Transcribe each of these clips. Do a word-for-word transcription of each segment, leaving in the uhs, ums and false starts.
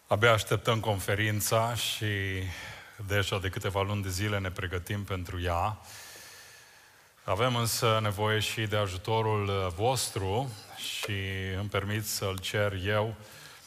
Abia așteptăm conferința și deja de câteva luni de zile ne pregătim pentru ea. Avem însă nevoie și de ajutorul vostru și îmi permit să-l cer eu.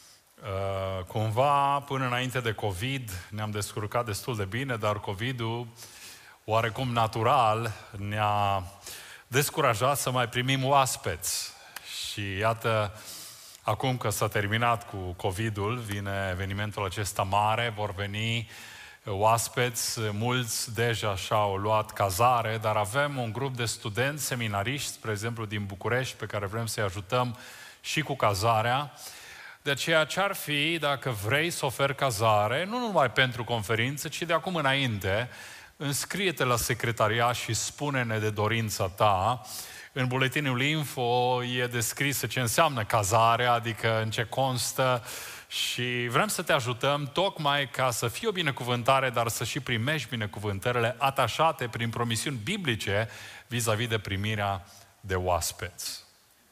Cumva, până înainte de COVID, ne-am descurcat destul de bine, dar COVID-ul, oarecum natural, ne-a descurajat să mai primim oaspeți. Și iată, acum că s-a terminat cu COVID-ul, vine evenimentul acesta mare, vor veni oaspeți, mulți deja și-au luat cazare, dar avem un grup de studenți, seminariști, spre exemplu din București, pe care vrem să-i ajutăm și cu cazarea. De aceea ce-ar fi dacă vrei să oferi cazare, nu numai pentru conferință, ci de acum înainte, înscrie-te la secretariat și spune-ne de dorința ta. În buletinul info e descrisă ce înseamnă cazarea, adică în ce constă, și vrem să te ajutăm tocmai ca să fie o binecuvântare, dar să și primești binecuvântările atașate prin promisiuni biblice vis-a-vis de primirea de oaspeți.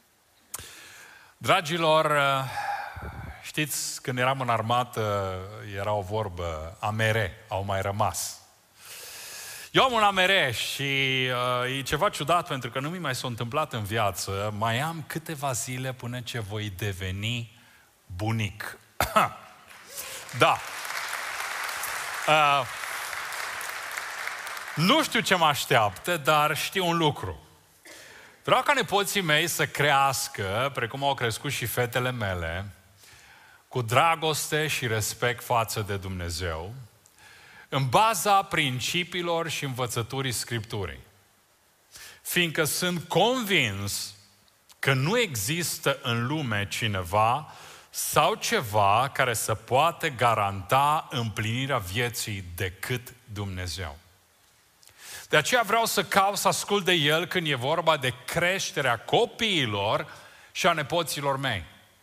Dragilor, știți, când eram în armată, era o vorbă, amere, au mai rămas. Eu am un amere și uh, e ceva ciudat pentru că nu mi mai s-a întâmplat în viață. Mai am câteva zile până ce voi deveni bunic. Da. Uh, nu știu ce mă așteaptă, dar știu un lucru. Vreau ca nepoții mei să crească, precum au crescut și fetele mele, cu dragoste și respect față de Dumnezeu, în baza principiilor și învățăturii Scripturii. Fiindcă sunt convins că nu există în lume cineva sau ceva care să poată garanta împlinirea vieții decât Dumnezeu. De aceea vreau să caut să ascult de El când e vorba de creșterea copiilor și a nepoților mei.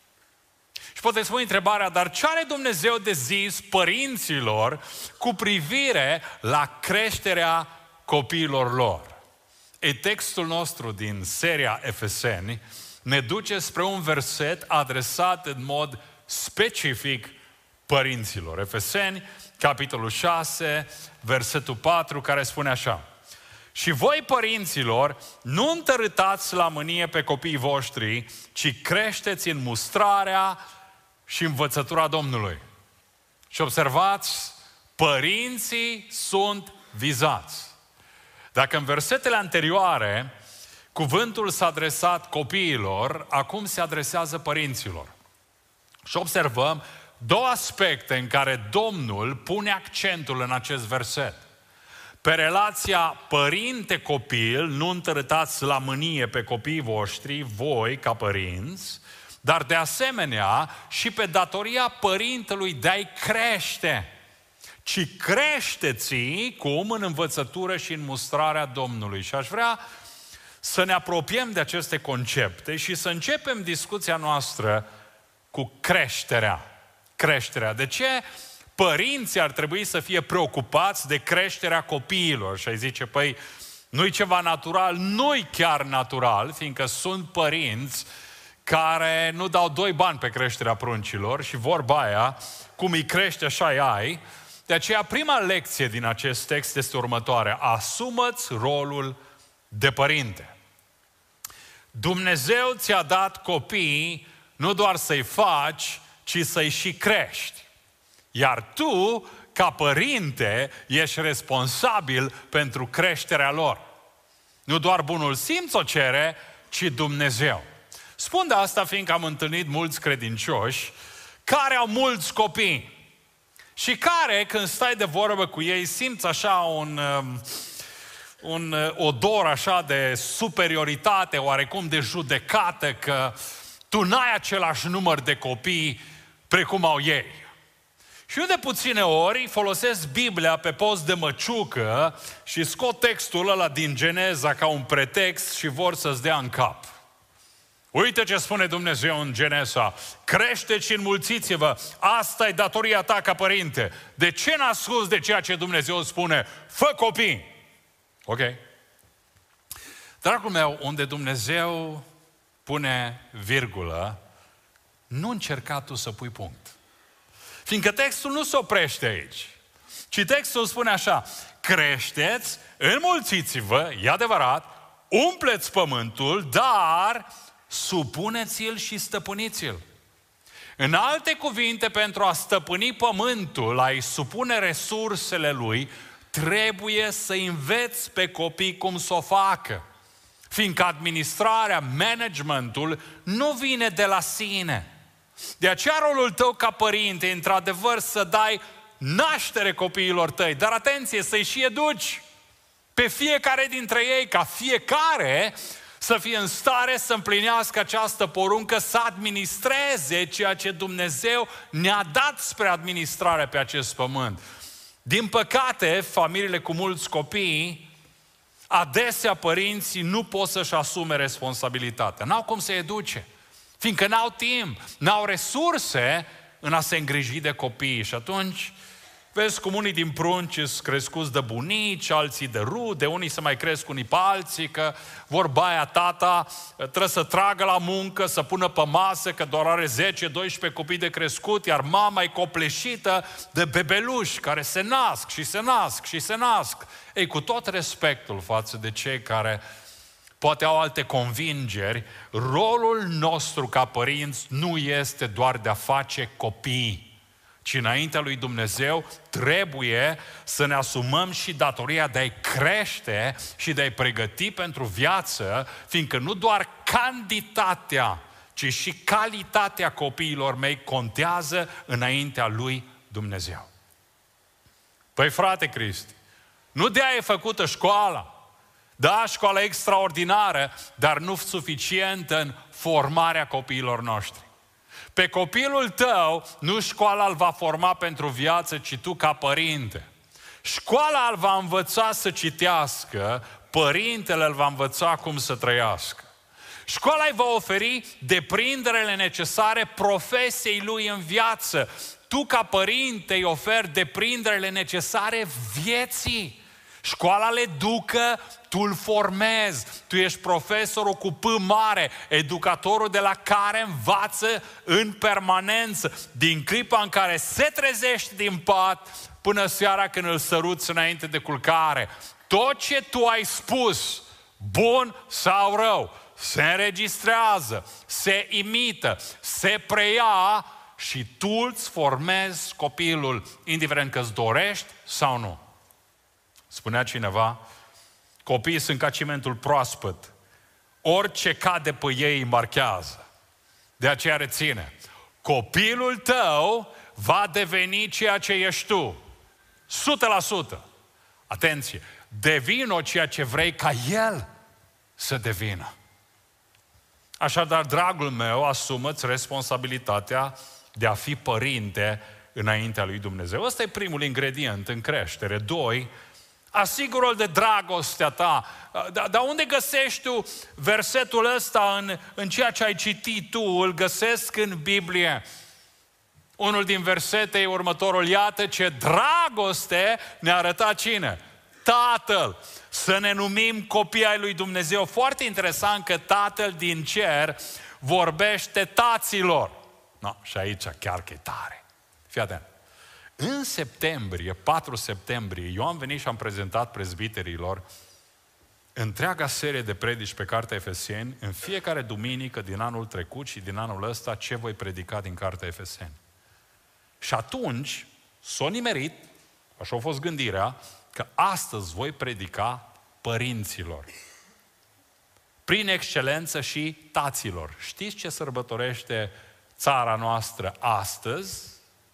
Și poate spune întrebarea, dar ce are Dumnezeu de zis părinților cu privire la creșterea copiilor lor? E textul nostru din seria Efeseni ne duce spre un verset adresat în mod specific părinților. Efeseni, capitolul șase, versetul patru, care spune așa: și voi, părinților, nu întărâtați la mânie pe copiii voștri, ci creșteți în mustrarea și învățătura Domnului. Și observați, părinții sunt vizați. Dacă în versetele anterioare cuvântul s-a adresat copiilor, acum se adresează părinților. Și observăm două aspecte în care Domnul pune accentul în acest verset. Pe relația părinte-copil, nu întărâtați la mânie pe copiii voștri, voi ca părinți, dar de asemenea și pe datoria părintelui de a-i crește. Ci creșteți cum? În învățătură și în mustrarea Domnului. Și aș vrea să ne apropiem de aceste concepte și să începem discuția noastră cu creșterea. Creșterea. De ce părinții ar trebui să fie preocupați de creșterea copiilor? Și ai zice, păi, nu-i ceva natural? Nu-i chiar natural, fiindcă sunt părinți care nu dau doi bani pe creșterea pruncilor și vorba aia, cum îi crește, așa îi ai. De aceea, prima lecție din acest text este următoarea: asumă-ți rolul de părinte. Dumnezeu ți-a dat copii nu doar să-i faci, ci să-i și crești. Iar tu, ca părinte, ești responsabil pentru creșterea lor. Nu doar bunul simț o cere, ci Dumnezeu. Spun de asta fiindcă am întâlnit mulți credincioși care au mulți copii și care, când stai de vorbă cu ei, simți așa un, un odor așa de superioritate, oarecum de judecată, că tu n-ai același număr de copii precum au ei. Și eu de puține ori folosesc Biblia pe post de măciucă și scot textul ăla din Geneza ca un pretext și vor să-ți dea în cap. Uite ce spune Dumnezeu în Genesa: creșteți și înmulțiți-vă, asta e datoria ta ca părinte. De ce n-asculți de ceea ce Dumnezeu spune? Fă copii! Ok. Dragul meu, unde Dumnezeu pune virgulă, nu încerca tu să pui punct. Fiindcă textul nu se oprește aici, ci textul spune așa: creșteți, înmulțiți-vă, e adevărat, umpleți pământul, dar supuneți-l și stăpâniți-l. În alte cuvinte, pentru a stăpâni pământul, a-i supune resursele lui, trebuie să înveți pe copii cum să o facă. Fiindcă administrarea, managementul nu vine de la sine. De aceea rolul tău ca părinte, într-adevăr, să dai naștere copiilor tăi, dar atenție, să-i și educi pe fiecare dintre ei, ca fiecare să fie în stare să împlinească această poruncă, să administreze ceea ce Dumnezeu ne-a dat spre administrare pe acest pământ. Din păcate, familiile cu mulți copii, adesea părinții nu pot să-și asume responsabilitatea. N-au cum să educe, fiindcă n-au timp, n-au resurse în a se îngriji de copii. Și atunci, vezi cum unii din prunci sunt crescuți de bunici, alții de rude, unii se mai cresc unii pe alții, că vorba aia, tata trebuie să tragă la muncă, să pună pe masă, că doar are zece doisprezece copii de crescut, iar mama e copleșită de bebeluși care se nasc și se nasc și se nasc. Ei, cu tot respectul față de cei care poate au alte convingeri, rolul nostru ca părinți nu este doar de a face copii, ci înaintea lui Dumnezeu trebuie să ne asumăm și datoria de a-i crește și de a-i pregăti pentru viață, fiindcă nu doar cantitatea, ci și calitatea copiilor mei contează înaintea lui Dumnezeu. Păi frate Cristi, nu de-aia e făcută școala. Da, școala extraordinară, dar nu suficientă în formarea copiilor noștri. Pe copilul tău, nu școala îl va forma pentru viață, ci tu ca părinte. Școala îl va învăța să citească, părintele îl va învăța cum să trăiască. Școala îi va oferi deprinderele necesare profesiei lui în viață. Tu ca părinte îi oferi deprinderele necesare vieții. Școala le educă, tu îl formezi, tu ești profesorul cu P mare, educatorul de la care învață în permanență, din clipa în care se trezește din pat până seara când îl săruți înainte de culcare. Tot ce tu ai spus, bun sau rău, se înregistrează, se imită, se preia și tu îți formezi copilul, indiferent că îți dorești sau nu. Spunea cineva, copiii sunt ca cimentul proaspăt. Orice cade pe ei îi marchează. De aceea reține. Copilul tău va deveni ceea ce ești tu. o sută la sută. Atenție! Devină ceea ce vrei ca el să devină. Așadar, dragul meu, asumă-ți responsabilitatea de a fi părinte înaintea lui Dumnezeu. Ăsta e primul ingredient în creștere. Doi, asigură-l de dragostea ta. Dar da unde găsești tu versetul ăsta în, în ceea ce ai citit tu? Îl găsesc în Biblie. Unul din versete e următorul. Iată ce dragoste ne-a arătat cine? Tatăl. Să ne numim copii ai lui Dumnezeu. Foarte interesant că Tatăl din cer vorbește taților. No, și aici chiar că e tare. Fii atent. În septembrie, patru septembrie, eu am venit și am prezentat prezbiterilor întreaga serie de predici pe Cartea Efeseni, în fiecare duminică din anul trecut și din anul ăsta, ce voi predica din Cartea Efeseni. Și atunci s-a nimerit, așa a fost gândirea, că astăzi voi predica părinților. Prin excelență și taților. Știți ce sărbătorește țara noastră astăzi?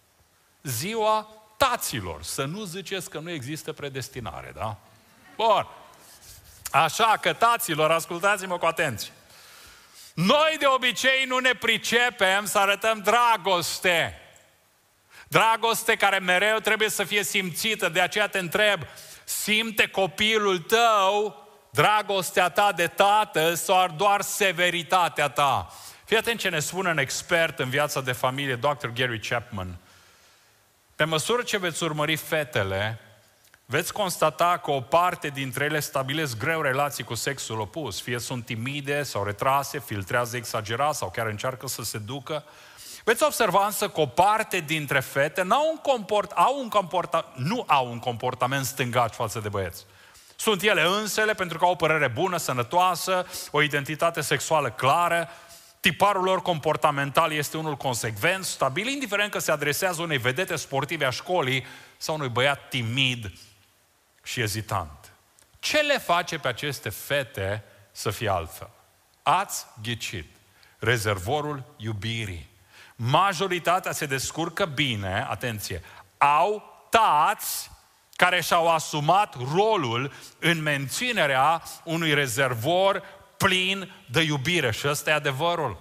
Ziua taților. Să nu ziceți că nu există predestinare, da? Bun. Așa că, taților, ascultați-mă cu atenție. Noi de obicei nu ne pricepem să arătăm dragoste. Dragoste care mereu trebuie să fie simțită. De aceea te întreb, simte copilul tău dragostea ta de tată sau doar severitatea ta? Fii atent ce ne spune un expert în viața de familie, doctor Gary Chapman. Pe măsură ce veți urmări fetele, veți constata că o parte dintre ele stabilesc greu relații cu sexul opus. Fie sunt timide sau retrase, filtrează exagerat sau chiar încearcă să se ducă. Veți observa însă că o parte dintre fete n-au un comport, au un comporta, nu au un comportament stângaci față de băieți. Sunt ele însele pentru că au o părere bună, sănătoasă, o identitate sexuală clară, tiparul lor comportamental este unul consecvent, stabil, indiferent că se adresează unei vedete sportive a școlii sau unui băiat timid și ezitant. Ce le face pe aceste fete să fie altfel? Ați ghicit. Rezervorul iubirii. Majoritatea se descurcă bine, atenție, au tați care și-au asumat rolul în menținerea unui rezervor plin de iubire. Și ăsta e adevărul.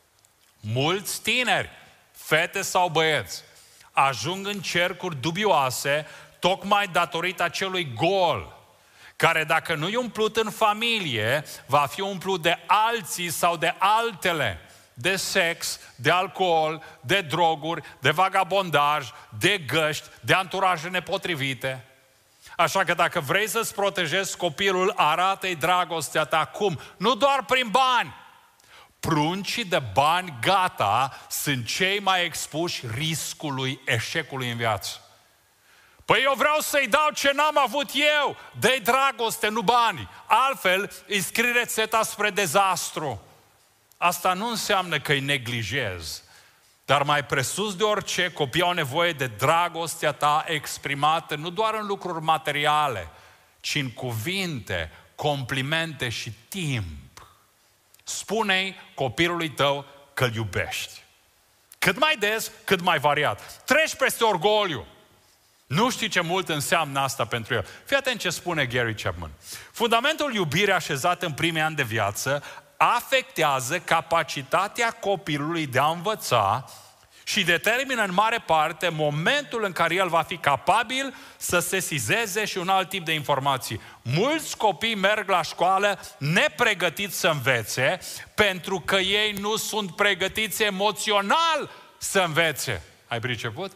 Mulți tineri, fete sau băieți, ajung în cercuri dubioase tocmai datorită acelui gol, care dacă nu e umplut în familie, va fi umplut de alții sau de altele, de sex, de alcool, de droguri, de vagabondaj, de găști, de anturaje nepotrivite. Așa că dacă vrei să-ți protejezi copilul, arată-i dragostea ta cum? Nu doar prin bani. Pruncii de bani gata sunt cei mai expuși riscului eșecului în viață. Păi eu vreau să-i dau ce n-am avut eu. Dă-i dragoste, nu bani. Altfel îi scrii rețeta spre dezastru. Asta nu înseamnă că îi neglijezi. Dar mai presus de orice, copiii au nevoie de dragostea ta exprimată nu doar în lucruri materiale, ci în cuvinte, complimente și timp. Spune-i copilului tău că îl iubești. Cât mai des, cât mai variat. Treci peste orgoliu. Nu știi ce mult înseamnă asta pentru el. Fii atent ce spune Gary Chapman. Fundamentul iubirii așezat în primii ani de viață afectează capacitatea copilului de a învăța și determină în mare parte momentul în care el va fi capabil să sesizeze și un alt tip de informații. Mulți copii merg la școală nepregătiți să învețe pentru că ei nu sunt pregătiți emoțional să învețe. Ai priceput?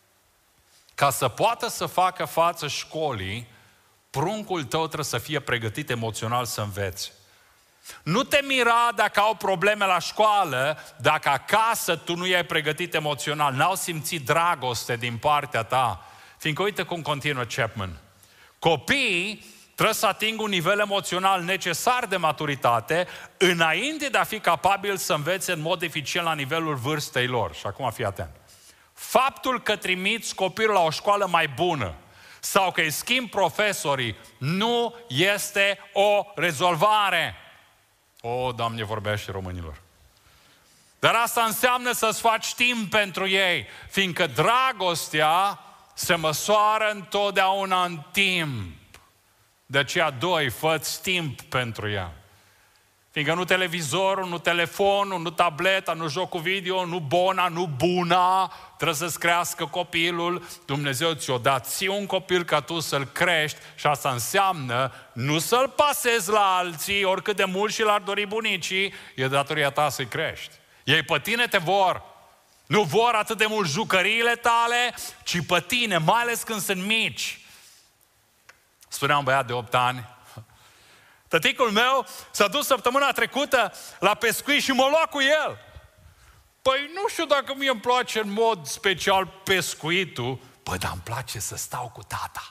Ca să poată să facă față școlii, pruncul tău trebuie să fie pregătit emoțional să învețe. Nu te mira dacă au probleme la școală, dacă acasă tu nu i-ai pregătit emoțional, n-au simțit dragoste din partea ta. Fiindcă uite cum continuă Chapman. Copiii trebuie să atingă un nivel emoțional necesar de maturitate înainte de a fi capabil să învețe în mod eficient la nivelul vârstei lor. Și acum fii atent. Faptul că trimiți copilul la o școală mai bună sau că îi schimbi profesorii nu este o rezolvare. O, Doamne, vorbește românilor. Dar asta înseamnă să-ți faci timp pentru ei, fiindcă dragostea se măsoară întotdeauna în timp. De aceea, doi, fă-ți timp pentru ea. Fiindcă nu televizorul, nu telefonul, nu tableta, nu jocul video, nu bona, nu buna, trebuie să-ți crească copilul. Dumnezeu ți-o dat ție un copil ca tu să-l crești și asta înseamnă nu să-l pasezi la alții, oricât de mult și l-ar dori bunicii, e datoria ta să-i crești. Ei pe tine te vor. Nu vor atât de mult jucăriile tale, ci pe tine, mai ales când sunt mici. Spunea un băiat de opt ani, tăticul meu s-a dus săptămâna trecută la pescuit și mă lua cu el. Păi nu știu dacă mie îmi place în mod special pescuitul. Păi, dar îmi place să stau cu tata.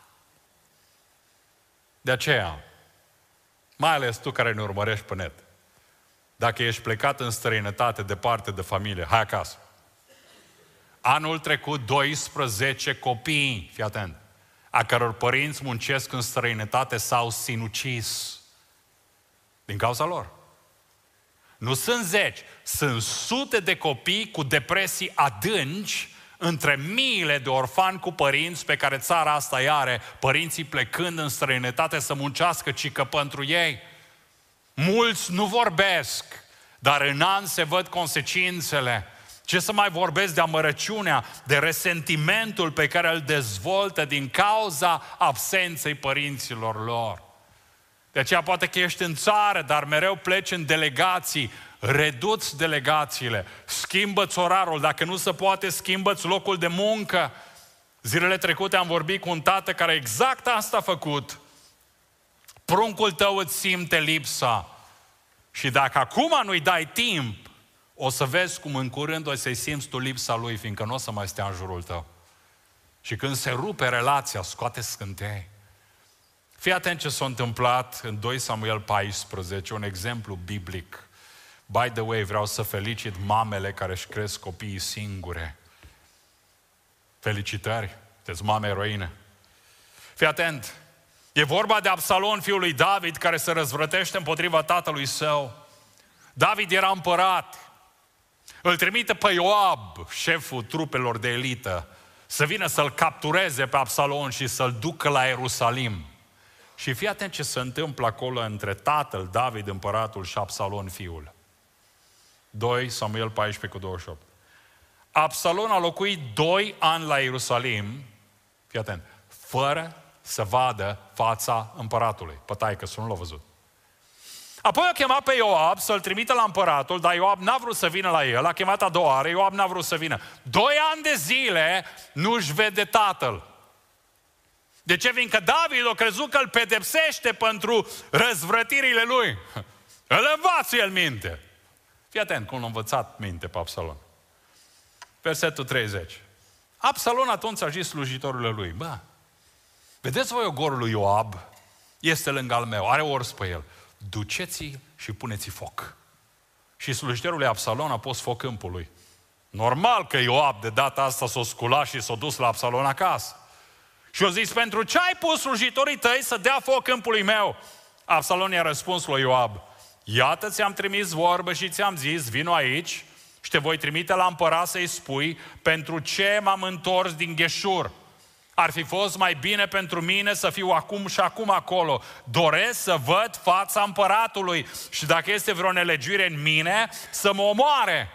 De aceea, mai ales tu care ne urmărești pe net, dacă ești plecat în străinătate departe de familie, hai acasă. Anul trecut, doisprezece copii, fii atent, a căror părinți muncesc în străinătate s-au sinucis. Din cauza lor. Nu sunt zeci, sunt sute de copii cu depresii adânci între miile de orfani cu părinți pe care țara asta îi are, părinții plecând în străinătate să muncească, ci că pentru ei. Mulți nu vorbesc, dar în an se văd consecințele. Ce să mai vorbesc de amărăciunea, de resentimentul pe care îl dezvoltă din cauza absenței părinților lor. De aceea poate că ești în țară, dar mereu pleci în delegații, reduți delegațiile, schimbă-ți orarul, dacă nu se poate, schimbă-ți locul de muncă. Zilele trecute am vorbit cu un tată care exact asta a făcut. Pruncul tău îți simte lipsa. Și dacă acum nu-i dai timp, o să vezi cum în curând o să-i simți tu lipsa lui, fiindcă nu o să mai stea în jurul tău. Și când se rupe relația, scoate scântei. Fii atent ce s-a întâmplat în doi Samuel paisprezece, un exemplu biblic. By the way, vreau să felicit mamele care își cresc copiii singure. Felicitări, sunteți mame eroine. Fii atent, e vorba de Absalon, fiul lui David, care se răzvrătește împotriva tatălui său. David era împărat. Îl trimite pe Ioab, șeful trupelor de elită, să vină să-l captureze pe Absalon și să-l ducă la Ierusalim. Și fii atent ce se întâmplă acolo între tatăl David, împăratul, și Absalon, fiul. doi Samuel paisprezece cu douăzeci și opt. Absalon a locuit doi ani la Ierusalim, fii atent, fără să vadă fața împăratului. Pătai că nu l-a văzut. Apoi a chemat pe Ioab să-l trimită la împăratul, dar Ioab n-a vrut să vină la el, a chemat a doua oară, Ioab n-a vrut să vină. Doi ani de zile nu-și vede tatăl. De ce? Fiindcă David a crezut că îl pedepsește pentru răzvrătirile lui. Îl învață el minte. Fii atent cum l-a învățat minte pe Absalon. Versetul treizeci. Absalon atunci a zis slujitorile lui, bă, vedeți voi ogorul lui Ioab? Este lângă al meu, are ors pe el. Duceți-i și puneți-i foc. Și slujitorul lui Absalon a pus foc câmpului. Normal că Ioab de data asta s-a sculat și s-a dus la Absalon acasă. Și a zis, pentru ce ai pus slujitorii tăi să dea foc câmpului meu? Absalon i-a răspuns lui Ioab, iată ți-am trimis vorbă și ți-am zis, vino aici și te voi trimite la împărat să-i spui, pentru ce m-am întors din Gheșur? Ar fi fost mai bine pentru mine să fiu acum și acum acolo. Doresc să văd fața împăratului și dacă este vreo nelegiuire în mine, să mă omoare.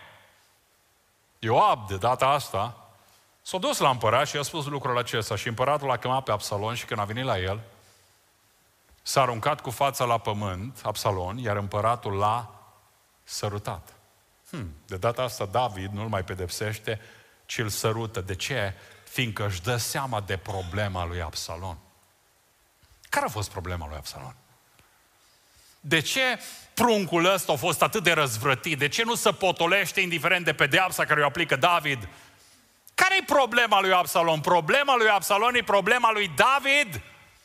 Ioab, de data asta, s-a dus la împărat și i-a spus lucrul acesta. Și împăratul l-a chemat pe Absalon și când a venit la el, s-a aruncat cu fața la pământ, Absalon, iar împăratul l-a sărutat. Hmm, de data asta David nu-l mai pedepsește, ci îl sărută. De ce? Fiindcă își dă seama de problema lui Absalon. Care a fost problema lui Absalon? De ce pruncul ăsta a fost atât de răzvrătit? De ce nu se potolește indiferent de pedeapsa care o aplică David? Care-i problema lui Absalon? Problema lui Absalon e problema lui David.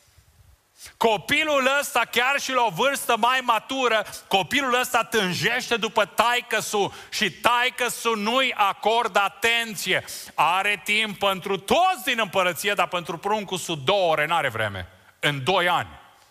Copilul ăsta, chiar și la o vârstă mai matură, copilul ăsta tânjește după taică-su și taică-su nu-i acordă atenție. Are timp pentru toți din împărăție, dar pentru pruncul-su două ore, n-are vreme. În doi ani.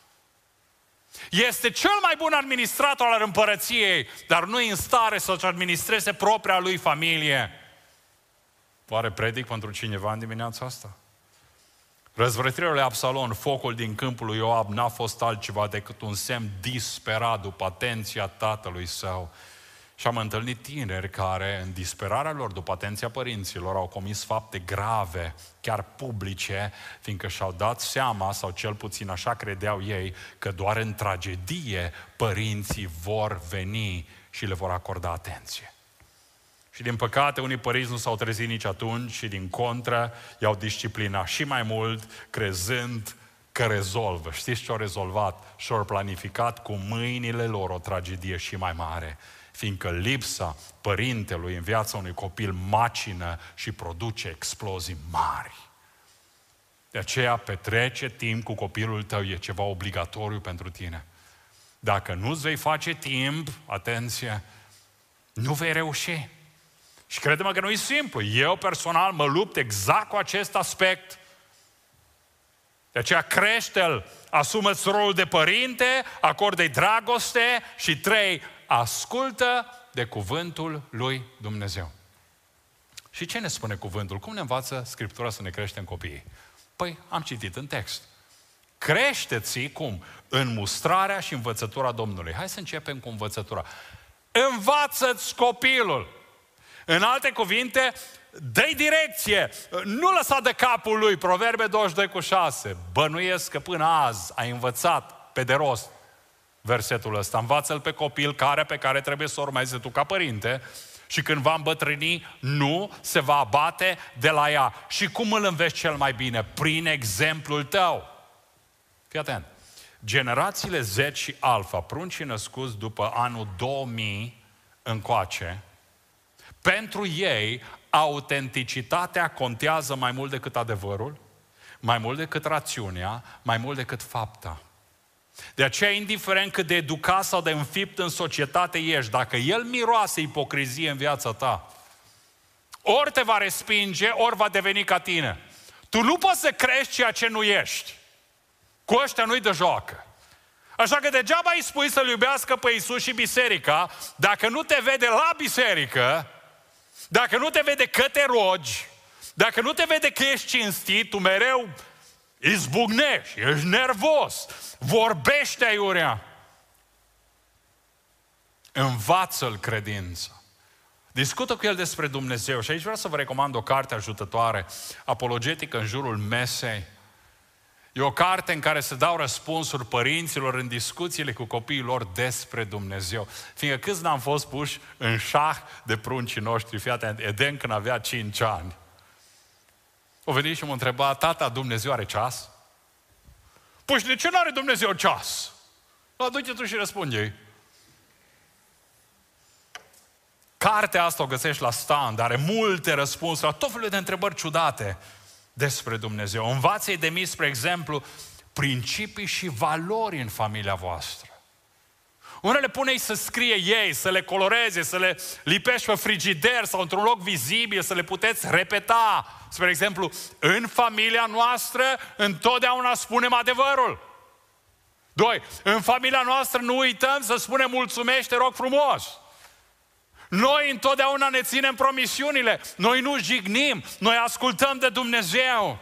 Este cel mai bun administrator al împărăției, dar nu e în stare să-și administreze propria lui familie. Oare predic pentru cineva în dimineața asta? Răzvrătirea lui Absalon, focul din câmpul lui Ioab, n-a fost altceva decât un semn disperat după atenția tatălui său. Și am întâlnit tineri care, în disperarea lor după atenția părinților, au comis fapte grave, chiar publice, fiindcă și-au dat seama, sau cel puțin așa credeau ei, că doar în tragedie părinții vor veni și le vor acorda atenție. Și din păcate, unii părinți nu s-au trezit nici atunci și din contră i-au disciplinat și mai mult, crezând că rezolvă. Știți ce au rezolvat? Și-au planificat cu mâinile lor o tragedie și mai mare, fiindcă lipsa părintelui în viața unui copil macină și produce explozii mari. De aceea, petrece timp cu copilul tău, e ceva obligatoriu pentru tine. Dacă nu-ți vei face timp, atenție, nu vei reuși. Și crede-mă că nu e simplu. Eu personal mă lupt exact cu acest aspect. De aceea crește-l, asumă-ți rolul de părinte, acordă-i dragoste și trei, ascultă de cuvântul lui Dumnezeu. Și ce ne spune cuvântul? Cum ne învață Scriptura să ne creștem copiii? Păi am citit în text. Crește-ți cum? În mustrarea și învățătura Domnului. Hai să începem cu învățătura. Învață-ți copilul. În alte cuvinte, dă-i direcție, nu lăsa de capul lui, Proverbe douăzeci și doi cu șase. Bănuiesc că până azi ai învățat pe de rost versetul ăsta. Învață-l pe copil care pe care trebuie să urmeze tu ca părinte Și când va îmbătrâni, nu se va abate de la ea. Și cum îl înveți cel mai bine? Prin exemplul tău. Fii atent. Generațiile Z și Alpha, pruncii născuți după anul două mii încoace, pentru ei, autenticitatea contează mai mult decât adevărul, mai mult decât rațiunea, mai mult decât fapta. De aceea, indiferent cât de educat sau de înfipt în societate ești, dacă el miroase ipocrizie în viața ta, ori te va respinge, ori va deveni ca tine. Tu nu poți să crești ceea ce nu ești. Cu ăștia nu-i de joacă. Așa că degeaba îi spui să-L iubească pe Iisus și biserica, dacă nu te vede la biserică, dacă nu te vede că te rogi, dacă nu te vede că ești cinstit, tu mereu izbucnești, ești nervos, vorbește aiurea. Învață-l credința. Discută cu el despre Dumnezeu. Și aici vreau să vă recomand o carte ajutătoare, apologetică în jurul mesei. E o carte în care se dau răspunsuri părinților în discuțiile cu copiii lor despre Dumnezeu. Fiindcă câți n-am fost puși în șah de pruncii noștri, fii atent, Eden când avea cinci ani. O venit și m-a întrebat, tata, Dumnezeu are ceas? Păi și de ce nu are Dumnezeu ceas? Du-te tu și răspunde-i. Cartea asta o găsești la stand, are multe răspunsuri la tot felul de întrebări ciudate despre Dumnezeu. Învață-i de mici, spre exemplu, principii și valori în familia voastră. Unele pune-i să scrie ei, să le coloreze, să le lipești pe frigider sau într-un loc vizibil, să le puteți repeta. Spre exemplu, în familia noastră întotdeauna spunem adevărul. Doi, în familia noastră nu uităm să spunem mulțumesc, te rog frumos. Noi întotdeauna ne ținem promisiunile, noi nu jignim, noi ascultăm de Dumnezeu.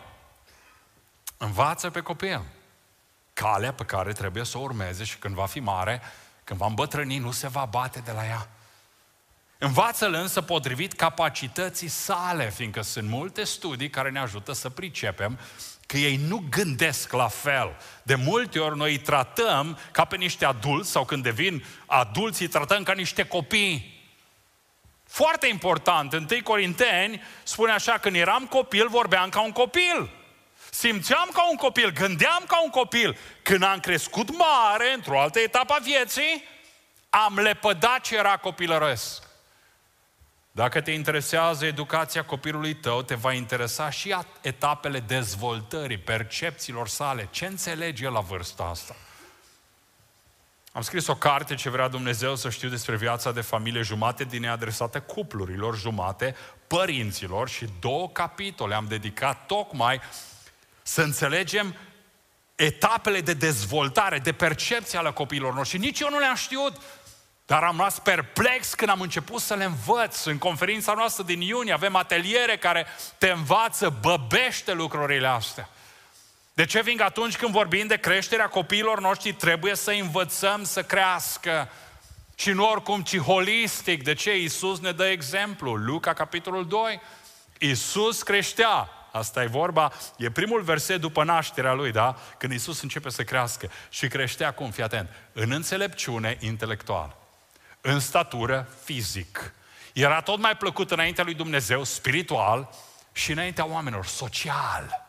Învață pe copil calea pe care trebuie să o urmeze și când va fi mare, când va îmbătrâni, nu se va bate de la ea. Învață-l însă potrivit capacității sale, fiindcă sunt multe studii care ne ajută să pricepem că ei nu gândesc la fel. De multe ori noi îi tratăm ca pe niște adulți sau când devin adulți îi tratăm ca niște copii. Foarte important, întâi Corinteni spune așa, când eram copil, vorbeam ca un copil. Simțeam ca un copil, gândeam ca un copil. Când am crescut mare, într-o altă etapă a vieții, am lepădat ce era copilăresc. Dacă te interesează educația copilului tău, te va interesa și etapele dezvoltării, percepțiilor sale. Ce înțelege el la vârsta asta? Am scris o carte, Ce vrea Dumnezeu să știu despre viața de familie, jumate din ea adresată cuplurilor, jumate părinților și două capitole am dedicat tocmai să înțelegem etapele de dezvoltare, de percepție ale copiilor noștri. Nici eu nu le-am știut, dar am rămas perplex când am început să le învăț. În conferința noastră din iunie avem ateliere care te învață, băbește lucrurile astea. De ce? Fiindcă atunci când vorbim de creșterea copiilor noștri, trebuie să învățăm să crească. Și nu oricum, ci holistic. De ce? Iisus ne dă exemplu. Luca, capitolul doi. Iisus creștea. Asta e vorba, e primul verset după nașterea lui, da? Când Iisus începe să crească. Și creștea cum? Fii atent. În înțelepciune intelectuală. În statură fizic. Era tot mai plăcut înaintea lui Dumnezeu, spiritual, și înaintea oamenilor, social.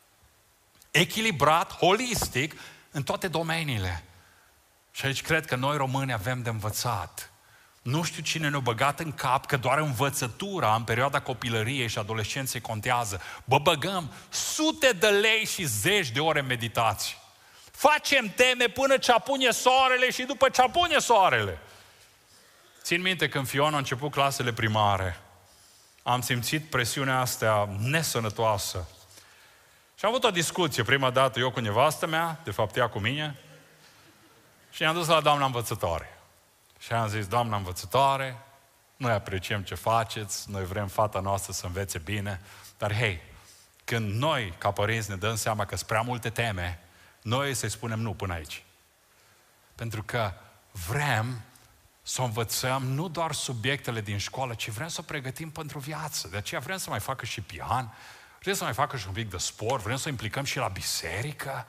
Echilibrat, holistic, în toate domeniile. Și aici cred că noi români avem de învățat. Nu știu cine ne-a băgat în cap că doar învățătura în perioada copilăriei și adolescenței contează. Bă, băgăm sute de lei și zeci de ore meditații. Facem teme până ce apune soarele și după ce apune soarele. Țin minte când Fiona a început clasele primare, am simțit presiunea asta nesănătoasă. Și am avut o discuție prima dată eu cu nevastă mea, de fapt ea cu mine, și ne-am dus la doamna învățătoare. Și am zis, doamna învățătoare, noi apreciem ce faceți, noi vrem fata noastră să învețe bine, dar hei, când noi, ca părinți, ne dăm seama că sunt prea multe teme, noi să-i spunem nu până aici. Pentru că vrem să învățăm nu doar subiectele din școală, ci vrem să o pregătim pentru viață. De aceea vrem să mai facă și pian, vrem să mai facă și un pic de sport, vrem să o implicăm și la biserică.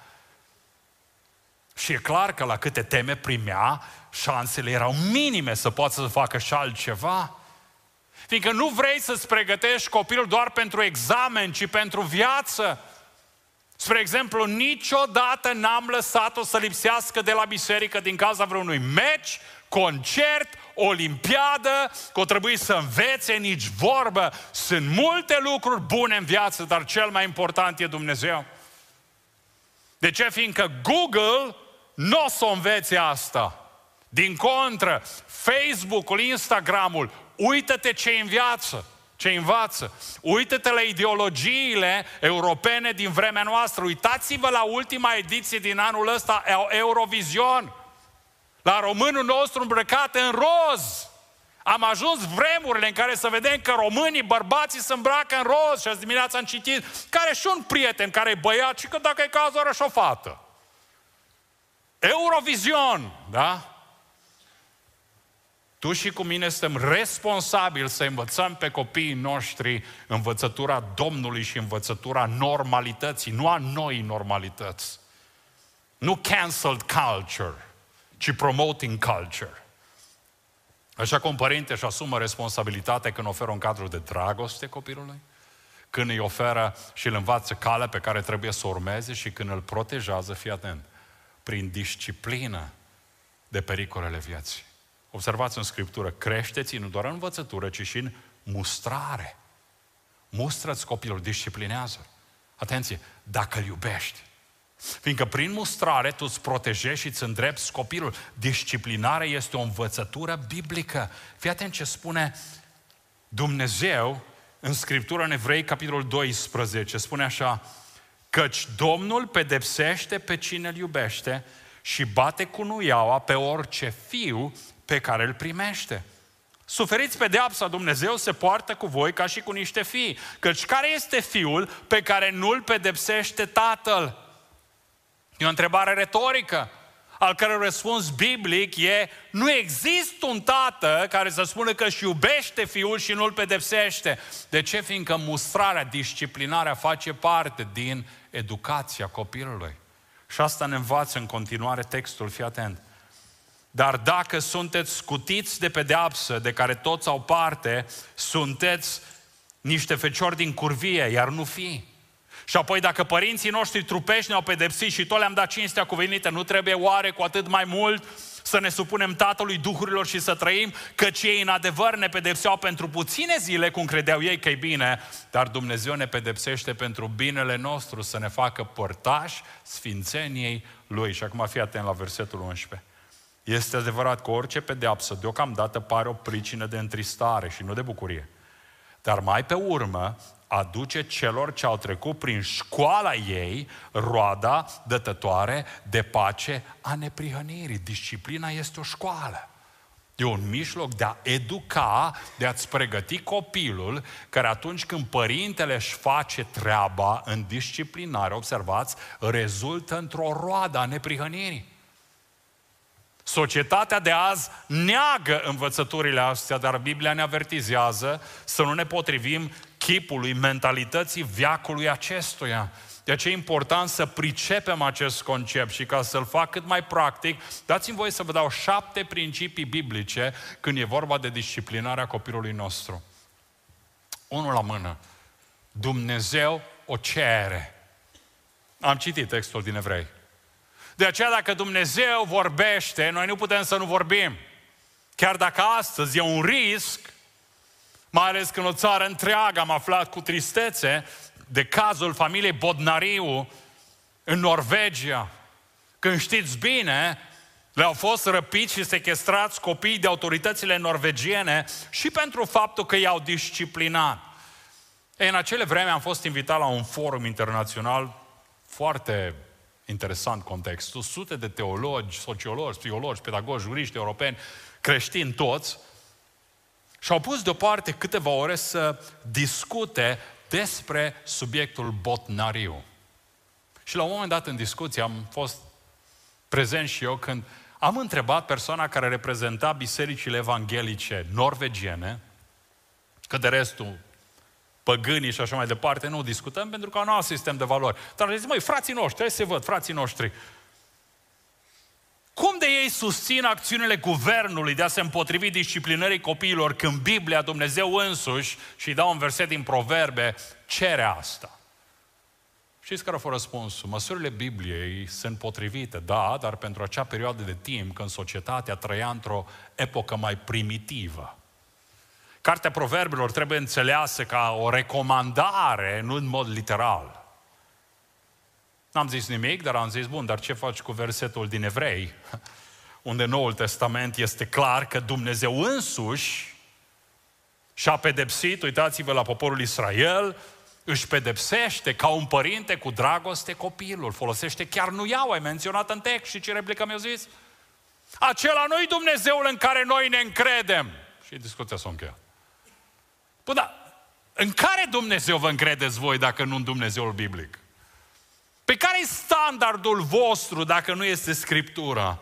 Și e clar că la câte teme primea, șansele erau minime să poată să facă și altceva. Fiindcă nu vrei să-ți pregătești copilul doar pentru examen, ci pentru viață. Spre exemplu, niciodată n-am lăsat-o să lipsească de la biserică din cauza vreunui meci, concert, olimpiadă, că o trebuie să învețe, nici vorbă. Sunt multe lucruri bune în viață, dar cel mai important e Dumnezeu. De ce? Fiindcă Google nu o să învețe asta. Din contră, Facebook-ul, Instagram-ul, uită-te ce învață, ce învață. Uită-te la ideologiile europene din vremea noastră. Uitați-vă la ultima ediție din anul ăsta, Eurovision. La românul nostru îmbrăcat în roz. Am ajuns vremurile în care să vedem că românii, bărbații se îmbracă în roz. Și azi dimineața am citit, care și un prieten care e băiat și că dacă e cazul are și o fată. Eurovision, da? Tu și cu mine suntem responsabili să învățăm pe copiii noștri învățătura Domnului și învățătura normalității, nu a noii normalități. Nu cancelled culture, ci promoting culture. Așa cum un părinte își asumă responsabilitatea când oferă un cadru de dragoste copilului, când îi oferă și îl învață calea pe care trebuie să o urmeze și când îl protejează, fii atent, prin disciplină de pericolele vieții. Observați în Scriptură, creșteți nu doar în învățătură, ci și în mustrare. Mustră-ți copilul, disciplinează. Atenție, dacă îl iubești. Fiindcă prin mustrare tu îți protejezi și îți îndrepți copilul. Disciplinarea este o învățătură biblică. Fii atent ce spune Dumnezeu în Scriptură, în Evrei, capitolul doisprezece. Spune așa, căci Domnul pedepsește pe cine îl iubește și bate cu nuiaua pe orice fiu pe care îl primește. Suferiți pedeapsa, Dumnezeu se poartă cu voi ca și cu niște fii. Căci care este fiul pe care nu-l pedepsește tatăl? E o întrebare retorică, al cărui răspuns biblic e, nu există un tată care să spună că își iubește fiul și nu-l pedepsește. De ce? Fiindcă mustrarea, disciplinarea face parte din educația copilului. Și asta ne învață în continuare textul, fii atent. Dar dacă sunteți scutiți de pedeapsă, de care toți au parte, sunteți niște feciori din curvie, iar nu fii. Și apoi dacă părinții noștri trupești ne-au pedepsit și tot le-am dat cinstea cuvenită, nu trebuie oare cu atât mai mult să ne supunem Tatălui Duhurilor și să trăim, căci ei în adevăr ne pedepseau pentru puține zile, cum credeau ei că e bine, dar Dumnezeu ne pedepsește pentru binele nostru, să ne facă părtași sfințeniei Lui. Și acum fii atent la versetul unsprezece. Este adevărat că orice pedeapsă deocamdată pare o pricină de întristare și nu de bucurie, dar mai pe urmă aduce celor ce au trecut prin școala ei roada dătătoare de pace a neprihănirii. Disciplina este o școală. E un mijloc de a educa, de a-ți pregăti copilul, care atunci când părintele își face treaba în disciplinare, observați, rezultă într-o roadă a neprihănirii. Societatea de azi neagă învățăturile astea, dar Biblia ne avertizează să nu ne potrivim chipului, mentalității veacului acestuia. De aceea e important să pricepem acest concept și ca să-l fac cât mai practic, dați-mi voie să vă dau șapte principii biblice când e vorba de disciplinarea copilului nostru. Unul la mână. Dumnezeu o cere. Am citit textul din Evrei. De aceea dacă Dumnezeu vorbește, noi nu putem să nu vorbim. Chiar dacă astăzi e un risc, mai ales când o țară întreagă am aflat cu tristețe de cazul familiei Bodnariu în Norvegia. Când știți bine, le-au fost răpiți și sechestrați copiii de autoritățile norvegiene și pentru faptul că i-au disciplinat. Ei, în acele vreme am fost invitat la un forum internațional foarte interesant contextul, sute de teologi, sociologi, psihologi, pedagogi, juriști europeni, creștini toți, și-au pus deoparte câteva ore să discute despre subiectul Bodnariu. Și la un moment dat în discuție am fost prezent și eu când am întrebat persoana care reprezenta bisericile evanghelice norvegiene, că de restul păgânii și așa mai departe nu discutăm pentru că nu au sistem de valori. Dar zic, măi, frații noștri, trebuie să văd, frații noștri. Cum de ei susțin acțiunile guvernului de a se împotrivi disciplinării copiilor când Biblia, Dumnezeu însuși, și dau un verset din Proverbe, cere asta? Știți care a fost răspunsul? Măsurile Bibliei sunt potrivite, da, dar pentru acea perioadă de timp când societatea trăia într-o epocă mai primitivă. Cartea Proverbelor trebuie înțeleasă ca o recomandare, nu în mod literal. N-am zis nimic, dar am zis, bun, dar ce faci cu versetul din Evrei, unde Noul Testament este clar că Dumnezeu însuși și-a pedepsit, uitați-vă la poporul Israel, își pedepsește ca un părinte cu dragoste copilul. Folosește chiar nuiau, ai menționat în text, și ce replică mi-a zis? Acela nu-i Dumnezeul în care noi ne încredem. Și discuția s-a încheiat. Păi da, în care Dumnezeu vă încredeți voi dacă nu în Dumnezeul biblic? Pe care e standardul vostru dacă nu este Scriptura?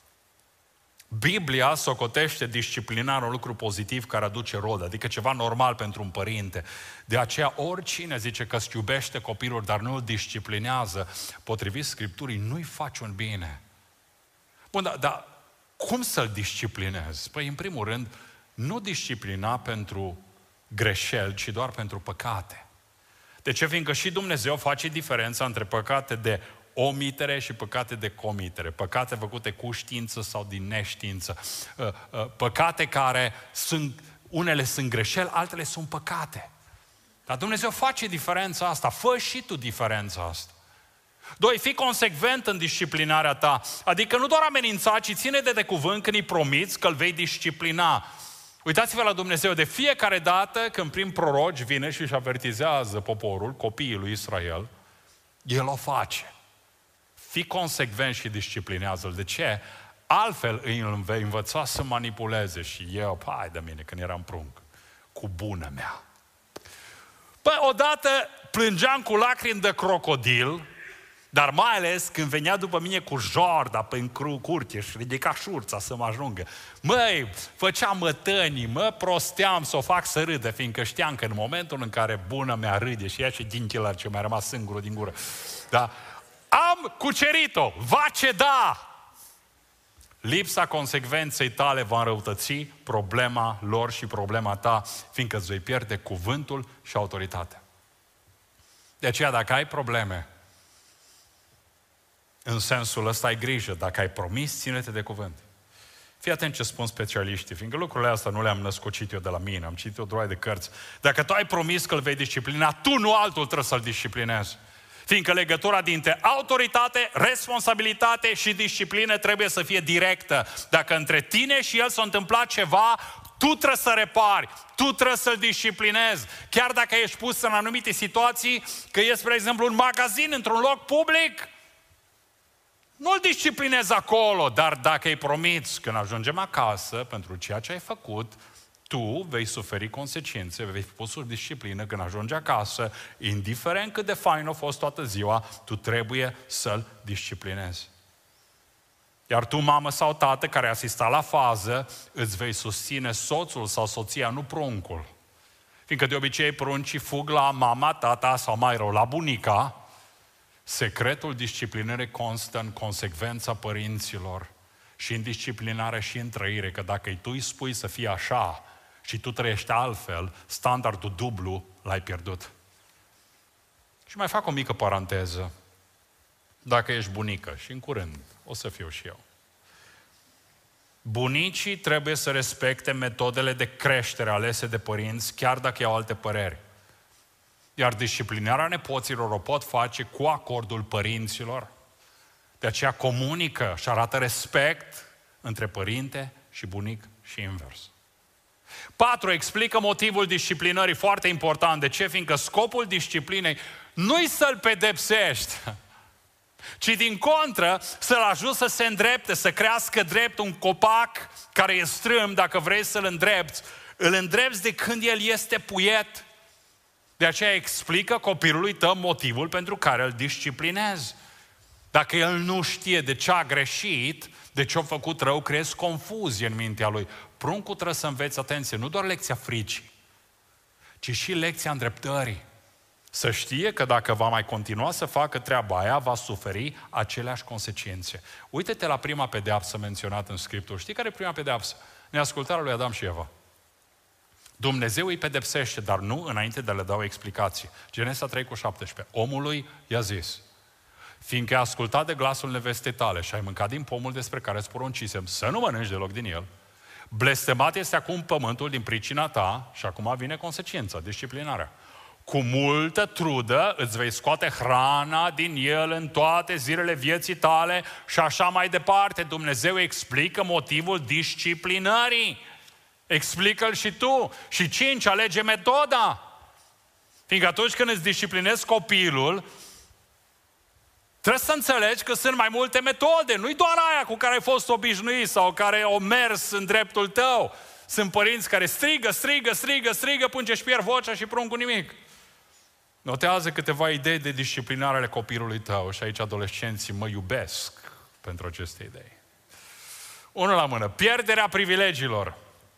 Biblia socotește disciplinarea un lucru pozitiv care aduce rod, adică ceva normal pentru un părinte. De aceea oricine zice că îți iubește copilul, dar nu îl disciplinează, potrivit Scripturii, nu-i faci un bine. Bun, dar, dar cum să-l disciplinezi? Păi, în primul rând, nu disciplina pentru greșeli, ci doar pentru păcate. De ce? Fiindcă și Dumnezeu face diferența între păcate de omitere și păcate de comitere. Păcate făcute cu știință sau din neștiință. Păcate care sunt, unele sunt greșeli, altele sunt păcate. Dar Dumnezeu face diferența asta. Fă și tu diferența asta. Doi, fii consecvent în disciplinarea ta. Adică nu doar amenința, ci ține-te de cuvânt când îi promiți că îl vei disciplina. Uitați-vă la Dumnezeu, de fiecare dată când prin proroci vine și își avertizează poporul, copiii lui Israel, El o face. Fii consecvent și disciplinează-l. De ce? Altfel îi vei învăța să manipuleze. Și eu, hai de mine, când eram prunc, cu bună mea. Păi, odată plângeam cu lacrimi de crocodil, dar mai ales când venea după mine cu jorda pe curte și ridica șurța să mă ajungă. Măi, făceam mătănii, mă prosteam să o fac să râdă, fiindcă știam că în momentul în care bună mea râde și ea și dinchilar ce mi-a rămas singurul din gură, da, am cucerit-o, va ceda. Lipsa consecvenței tale va înrăutăți problema lor și problema ta, fiindcă îți vei pierde cuvântul și autoritatea. De aceea, dacă ai probleme, în sensul ăsta ai grijă. Dacă ai promis, ține-te de cuvânt. Fii atent ce spun specialiștii, fiindcă lucrurile astea nu le-am născocit eu de la mine, am citit o droaie de cărți. Dacă tu ai promis că îl vei disciplina, tu, nu altul, trebuie să-l disciplinezi. Fiindcă legătura dintre autoritate, responsabilitate și disciplină trebuie să fie directă. Dacă între tine și el s-a întâmplat ceva, tu trebuie să repari, tu trebuie să-l disciplinezi. Chiar dacă ești pus în anumite situații, că ești, spre exemplu, în magazin, într-un loc public, nu-l disciplinezi acolo, dar dacă îi promiți când ajungem acasă, pentru ceea ce ai făcut, tu vei suferi consecințe, vei fi pus sub disciplină când ajungi acasă, indiferent cât de fain a fost toată ziua, tu trebuie să-l disciplinezi. Iar tu, mamă sau tată, care asista la fază, îți vei susține soțul sau soția, nu pruncul. Fiindcă de obicei pruncii fug la mama, tata sau mai rău, la bunica. Secretul disciplinării constă în consecvența părinților și în disciplinare și în trăire, că dacă tu îi spui să fie așa și tu trăiești altfel, standardul dublu l-ai pierdut. Și mai fac o mică paranteză. Dacă ești bunică, și în curând o să fiu și eu. Bunicii trebuie să respecte metodele de creștere alese de părinți, chiar dacă au alte păreri. Iar disciplinarea nepoților o pot face cu acordul părinților. De aceea comunică și arată respect între părinte și bunic și invers. Patru, explică motivul disciplinării, foarte important. De ce? Fiindcă scopul disciplinei nu-i să-l pedepsești, ci din contră să-l ajuți să se îndrepte, să crească drept un copac care e strâmb, dacă vrei să-l îndrepți. Îl îndrepți de când el este puiet. De aceea explică copilului tău motivul pentru care îl disciplinezi. Dacă el nu știe de ce a greșit, de ce a făcut rău, creezi confuzie în mintea lui. Pruncul trebuie să înveți, atenție, nu doar lecția fricii, ci și lecția îndreptării. Să știe că dacă va mai continua să facă treaba aia, va suferi aceleași consecințe. Uite-te la prima pedeapsă menționată în Scriptură. Știi care e prima pedeapsă? Neascultarea lui Adam și Eva. Dumnezeu îi pedepsește, dar nu înainte de a le da o explicație. Genesa trei cu șaptesprezece. Omului i-a zis: fiindcă ai ascultat de glasul nevestei tale și ai mâncat din pomul despre care îți poruncisem să nu mănânci deloc din el, blestemat este acum pământul din pricina ta și acum vine consecința, disciplinarea. Cu multă trudă îți vei scoate hrana din el în toate zilele vieții tale și așa mai departe. Dumnezeu explică motivul disciplinării. Explică-l și tu. Și cinci, alege metoda. Fiindcă atunci când îți disciplinezi copilul, trebuie să înțelegi că sunt mai multe metode. Nu-i doar aia cu care ai fost obișnuit sau care au mers în dreptul tău. Sunt părinți care strigă, strigă, strigă, strigă până ce își pierd vocea și pruncul nimic. Notează câteva idei de disciplinare ale copilului tău și aici adolescenții mă iubesc pentru aceste idei. Unul la mână, pierderea privilegiilor.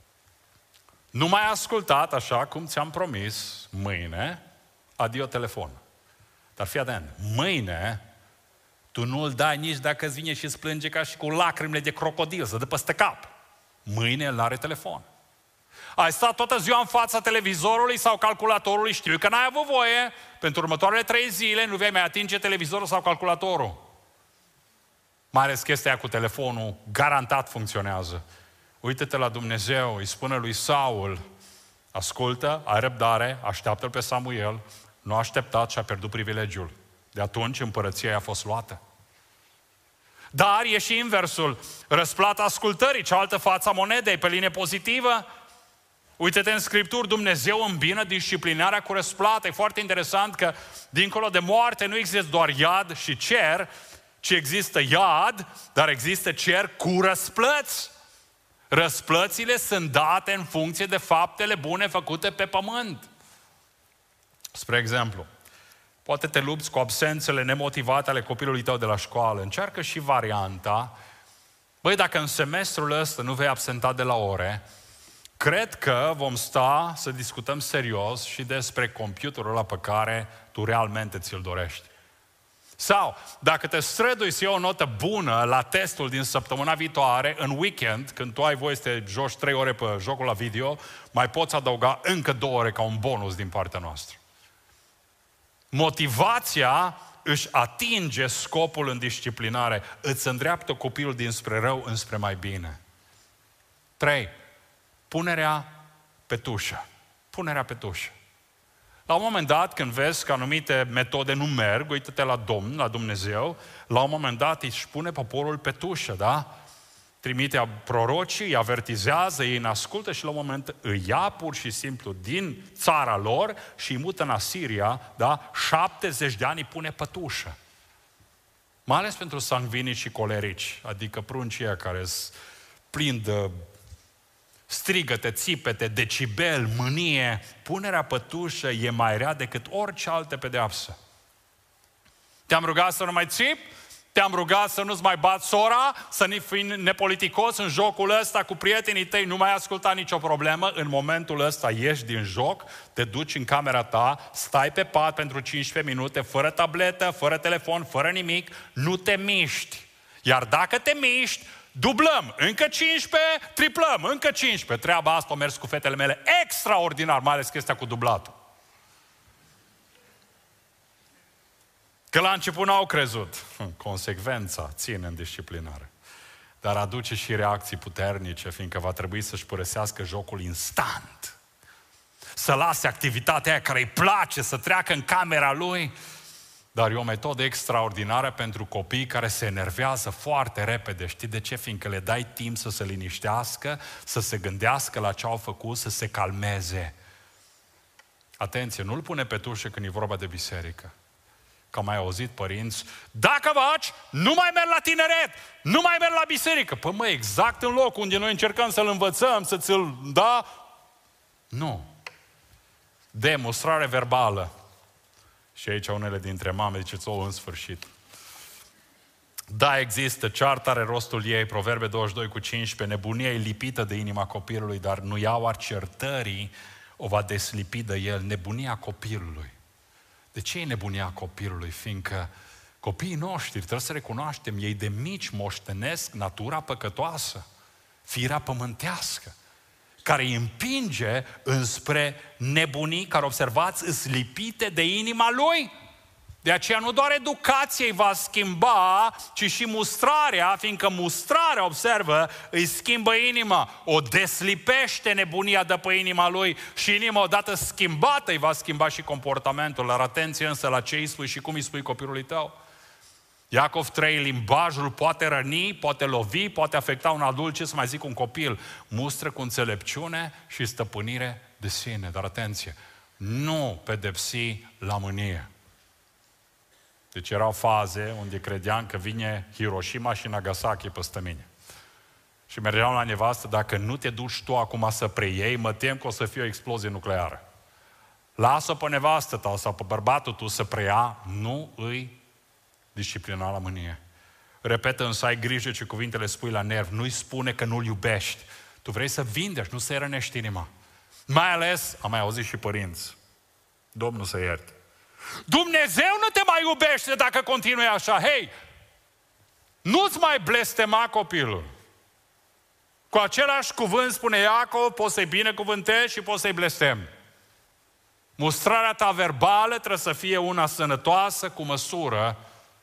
Nu m-ai ascultat așa cum ți-am promis, mâine, adio telefon. Dar fii atent, mâine tu nu îl dai nici dacă îți vine și îți plânge ca și cu lacrimile de crocodil, să dă peste cap. Mâine el n-are telefon. Ai stat toată ziua în fața televizorului sau calculatorului, știu că n-ai avut voie, pentru următoarele trei zile nu vei mai atinge televizorul sau calculatorul. Mai ales chestia cu telefonul, garantat funcționează. Uite-te la Dumnezeu, îi spune lui Saul: ascultă, ai răbdare, așteaptă-l pe Samuel. Nu a așteptat și a pierdut privilegiul. De atunci împărăția a fost luată. Dar e și inversul. Răsplata ascultării, cealaltă față a monedei, pe linie pozitivă. Uite-te în Scripturi, Dumnezeu îmbină disciplinarea cu răsplată. E foarte interesant că dincolo de moarte nu există doar iad și cer, ci există iad, dar există cer cu răsplăți. Răsplățile sunt date în funcție de faptele bune făcute pe pământ. Spre exemplu, poate te lupți cu absențele nemotivate ale copilului tău de la școală. Încearcă și varianta: băi, dacă în semestrul ăsta nu vei absenta de la ore, cred că vom sta să discutăm serios și despre computerul ăla pe care tu realmente ți-l dorești. Sau, dacă te strădui să iei o notă bună la testul din săptămâna viitoare, în weekend, când tu ai voie să te joci trei ore pe jocul la video, mai poți adăuga încă două ore ca un bonus din partea noastră. Motivația își atinge scopul în disciplinare, îți îndreaptă copilul dinspre rău înspre mai bine. Trei. Punerea pe tușă. Punerea pe tușă. La un moment dat, când vezi că anumite metode nu merg, uite-te la Domn, la Dumnezeu, la un moment dat își pune poporul pe tușă, da? Trimite prorocii, îi avertizează, ei îi ascultă și la un moment îi ia pur și simplu din țara lor și îi mută în Asiria, da? șaptezeci de ani îi pune pe tușă. Mai ales pentru sangvinici și colerici, adică pruncii ăia care sunt plini de strigăte, țipete, decibel, mânie. Punerea pe tușă e mai rea decât orice altă pedeapsă. Te-am rugat să nu mai țip? Te-am rugat să nu-ți mai bat sora? Să nu fii nepoliticos în jocul ăsta cu prietenii tăi? Nu mai asculta nicio problemă. În momentul ăsta ieși din joc, te duci în camera ta, stai pe pat pentru cincisprezece minute, fără tabletă, fără telefon, fără nimic, nu te miști. Iar dacă te miști, dublăm, încă cincisprezece, triplăm, încă cincisprezece. Treaba asta a mers cu fetele mele extraordinar, mai ales chestia cu dublatul. Că la început n-au crezut. Consecvența ține în disciplinare. Dar aduce și reacții puternice, fiindcă va trebui să-și părăsească jocul instant. Să lase activitatea aia care îi place, să treacă în camera lui. Dar e o metodă extraordinară pentru copii care se enervează foarte repede. Știi de ce? Fiindcă le dai timp să se liniștească, să se gândească la ce au făcut, să se calmeze. Atenție, nu-l pune pe tușă când e vorba de biserică. Că am mai auzit părinți: dacă faci, nu mai merg la tineret, nu mai merg la biserică. Păi mă, exact în locul unde noi încercăm să-l învățăm, să ți-l, da? Nu. Demonstrare verbală. Și aici unele dintre mame ziceți: o, în sfârșit. Da, există, cearta are rostul ei, Proverbe douăzeci și doi cu cincisprezece, nebunia e lipită de inima copilului, dar nuiaua certării o va deslipi de el, nebunia copilului. De ce e nebunia copilului? Fiindcă copiii noștri, trebuie să recunoaștem, ei de mici moștenesc natura păcătoasă, firea pământească, care îi împinge înspre nebunii care, observați, îs lipite de inima lui. De aceea nu doar educația îi va schimba, ci și mustrarea, fiindcă mustrarea, observă, îi schimbă inima, o deslipește nebunia de pe inima lui și inima odată schimbată îi va schimba și comportamentul. Dar atenție însă la ce îi spui și cum îi spui copilului tău. Iacov trei, limbajul poate răni, poate lovi, poate afecta un adult, ce să mai zic un copil. Mustră cu înțelepciune și stăpânire de sine. Dar atenție, nu pedepsi la mânie. Deci erau faze unde credeam că vine Hiroshima și Nagasaki peste mine. Și mergeam la nevastă, dacă nu te duci tu acum să preiei, mă tem că o să fie o explozie nucleară. Lasă-o pe nevastă ta sau pe bărbatul tu să preia, nu îi disciplina la mânie. Repetă însă, ai grijă ce cuvintele spui la nerv, nu-i spune că nu-l iubești. Tu vrei să vindești, nu să-i rănești inima. Mai ales, am mai auzit și părinți, Domnul să ierte, Dumnezeu nu te mai iubește dacă continui așa. Hei, nu-ți mai blestema copilul. Cu același cuvânt, spune Iacov, poți să-i binecuvântezi și poți să-i blestemi. Mustrarea ta verbală trebuie să fie una sănătoasă, cu măsură,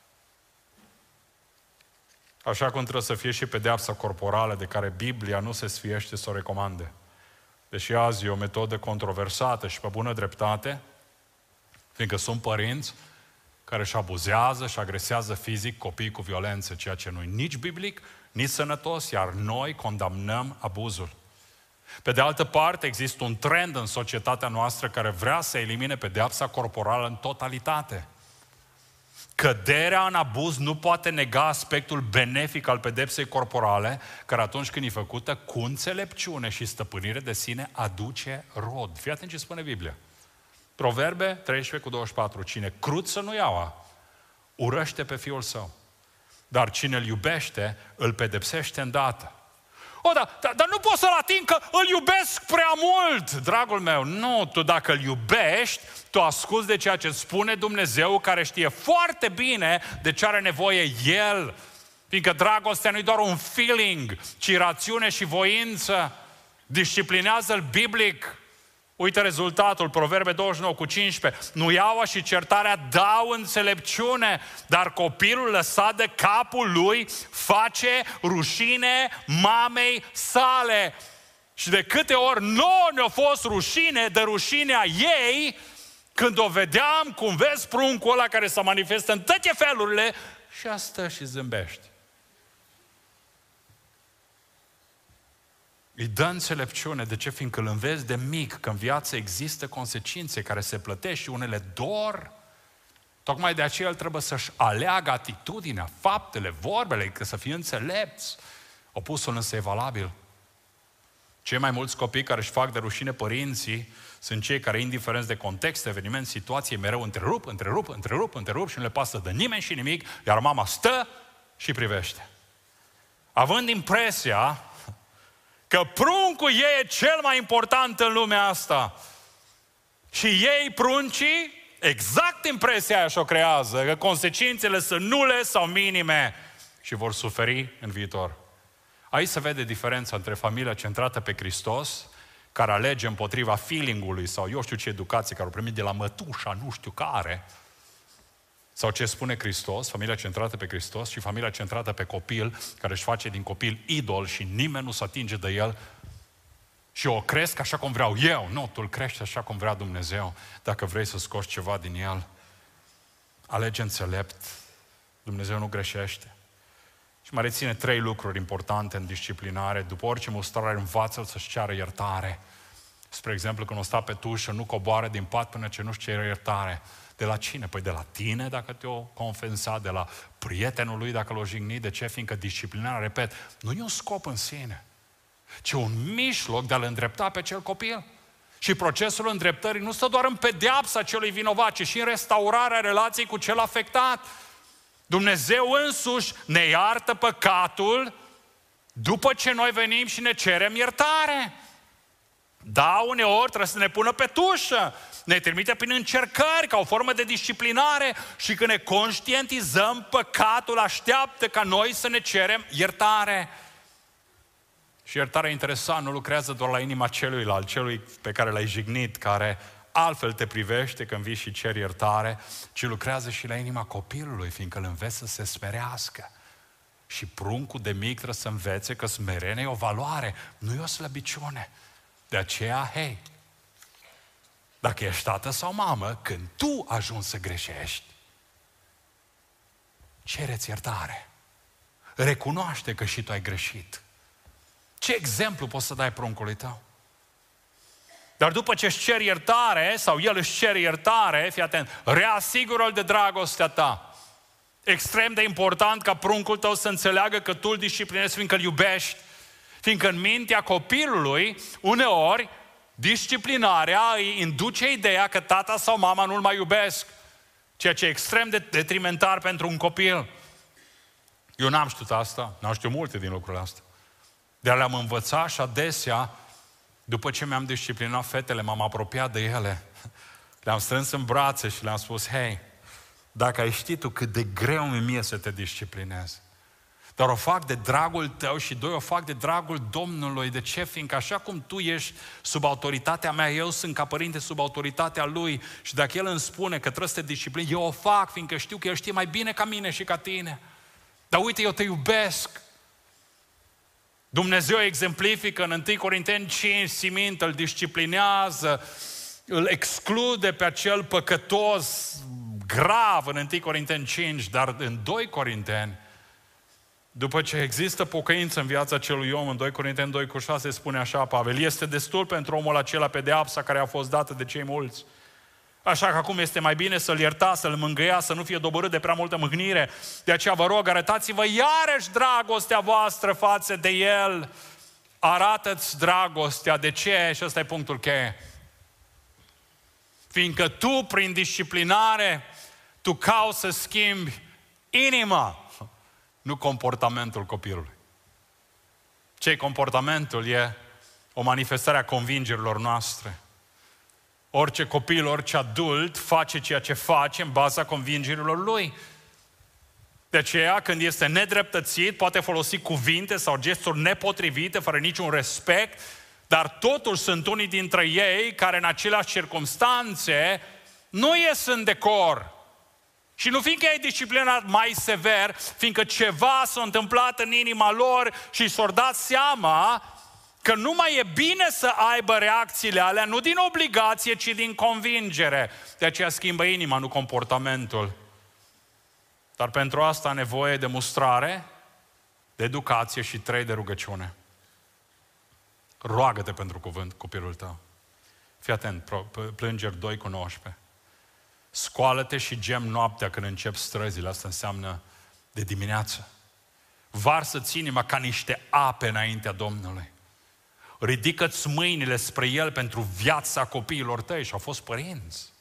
așa cum trebuie să fie și pedeapsa corporală, de care Biblia nu se sfiește să o recomande. Deși azi e o metodă controversată și pe bună dreptate, fiindcă sunt părinți care își abuzează și agresează fizic copiii cu violență, ceea ce nu e nici biblic, nici sănătos, iar noi condamnăm abuzul. Pe de altă parte, există un trend în societatea noastră care vrea să elimine pedeapsa corporală în totalitate. Căderea în abuz nu poate nega aspectul benefic al pedepsei corporale, care atunci când e făcută cu înțelepciune și stăpânire de sine, aduce rod. Fii atent ce spune Biblia. Proverbe treisprezece cu douăzeci și patru. Cine cruță nu iaua, urăște pe fiul său. Dar cine îl iubește, îl pedepsește îndată. O, da, dar da, nu pot să-l ating că îl iubesc prea mult, dragul meu. Nu, tu dacă îl iubești, tu asculți de ceea ce spune Dumnezeu, care știe foarte bine de ce are nevoie El. Fiindcă dragostea nu e doar un feeling, ci rațiune și voință. Disciplinează-l biblic. Uite rezultatul, Proverbe douăzeci și nouă cu cincisprezece. Nu iaua și certarea dau înțelepciune, dar copilul lăsat de capul lui face rușine mamei sale. Și de câte ori nouă ne-a fost rușine de rușinea ei, când o vedeam, cum vezi pruncul ăla care se manifestă în toate felurile, și ea stă și zâmbește. Îi dă înțelepciune. De ce? Fiindcă îl înveți de mic că în viață există consecințe care se plătesc și unele dor. Tocmai de aceea el trebuie să-și aleagă atitudinea, faptele, vorbele, că să fie înțelepți. Opusul însă e valabil. Cei mai mulți copii care își fac de rușine părinții sunt cei care, indiferent de context, eveniment, situație, mereu întrerup, întrerup, întrerup, întrerup și nu le pasă de nimeni și nimic, iar mama stă și privește. Având impresia că pruncul ei e cel mai important în lumea asta. Și ei, pruncii, exact impresia aia și-o creează, că consecințele sunt nule sau minime și vor suferi în viitor. Aici se vede diferența între familia centrată pe Hristos, care alege împotriva feeling-ului sau eu știu ce educație care o primit de la mătușa nu știu care, sau ce spune Hristos, familia centrată pe Hristos, și familia centrată pe copil, care își face din copil idol și nimeni nu se atinge de el și o cresc așa cum vreau eu. Nu, tu îl crești așa cum vrea Dumnezeu. Dacă vrei să scoți ceva din el, alege înțelept. Dumnezeu nu greșește. Și mai reține trei lucruri importante în disciplinare. După orice mustrare, învață-l să-și ceară iertare. Spre exemplu, când o sta pe tușă, nu coboară din pat până ce nu-și cere iertare. De la cine? Păi de la tine dacă te-o confesat, de la prietenul lui dacă l-o jignit. De ce? Fiindcă disciplinarea, repet, nu e un scop în sine, ci un mijloc de a-l îndrepta pe cel copil. Și procesul îndreptării nu stă doar în pedeapsa celui vinovat, ci și în restaurarea relației cu cel afectat. Dumnezeu însuși ne iartă păcatul după ce noi venim și ne cerem iertare. Da, uneori trebuie să ne pună pe tușă, ne trimite prin încercări ca o formă de disciplinare și când ne conștientizăm, păcatul așteaptă ca noi să ne cerem iertare. Și iertarea, interesant, nu lucrează doar la inima celuilalt, celui pe care l-ai jignit, care altfel te privește când vii și ceri iertare, ci lucrează și la inima copilului, fiindcă îl înveți să se smerească. Și pruncul de mic trebuie să învețe că smerenia e o valoare, nu e o slăbiciune. De aceea, hei, dacă ești tată sau mamă, când tu ajungi să greșești, cere-ți iertare. Recunoaște că și tu ai greșit. Ce exemplu poți să dai pruncului tău? Dar după ce își ceri iertare, sau el își cere iertare, fii atent, reasigură-l de dragostea ta. Extrem de important ca pruncul tău să înțeleagă că tu îl disciplinezi fiindcă îl iubești. Fiindcă în mintea copilului, uneori, disciplinarea îi induce ideea că tata sau mama nu-l mai iubesc. Ceea ce e extrem de detrimentar pentru un copil. Eu n-am știut asta, n-am știut multe din lucrurile astea. Dar le-am învățat și adesea, după ce mi-am disciplinat fetele, m-am apropiat de ele. Le-am strâns în brațe și le-am spus, hei, dacă ai ști tu cât de greu mi-e mie să te disciplinez, dar o fac de dragul tău și doi, o fac de dragul Domnului. De ce? Fiindcă așa cum tu ești sub autoritatea mea, eu sunt ca părinte sub autoritatea Lui și dacă El îmi spune că trebuie să te disciplinezi, eu o fac, fiindcă știu că El știe mai bine ca mine și ca tine. Dar uite, eu te iubesc. Dumnezeu exemplifică în întâi Corinteni cinci, Simint, îl disciplinează, îl exclude pe acel păcătos grav în întâi Corinteni cinci, dar în doi Corinteni, după ce există pocăință în viața acelui om, în doi Corinteni doi cu șase spune așa Pavel, este destul pentru omul acela pedeapsa care a fost dată de cei mulți. Așa că acum este mai bine să-l ierta, să-l mângâia, să nu fie doborât de prea multă mâhnire. De aceea vă rog, arătați-vă iarăși dragostea voastră față de El. Arată-ți dragostea. De ce? Și ăsta e punctul cheie. Fiindcă tu, prin disciplinare, tu cauți să schimbi inima, nu comportamentul copilului. Ce-i comportamentul? E o manifestare a convingerilor noastre. Orice copil, orice adult face ceea ce face în baza convingerilor lui. De aceea, când este nedreptățit, poate folosi cuvinte sau gesturi nepotrivite, fără niciun respect, dar totuși sunt unii dintre ei care în aceleași circumstanțe nu ies în decor. Și nu fiindcă ai disciplinat mai sever, fiindcă ceva s-a întâmplat în inima lor și s-au dat seama că nu mai e bine să aibă reacțiile alea, nu din obligație, ci din convingere. De aceea schimbă inima, nu comportamentul. Dar pentru asta nevoie de mustrare, de educație și trei de rugăciune. Roagă-te pentru cuvânt, copilul tău. Fii atent, Plângeri doi cu nouăsprezece. Scoală-te și gem noaptea când încep străzile, asta înseamnă de dimineață. Varsă-ți inima ca niște ape înaintea Domnului. Ridică-ți mâinile spre El pentru viața copiilor tăi și au fost părinți.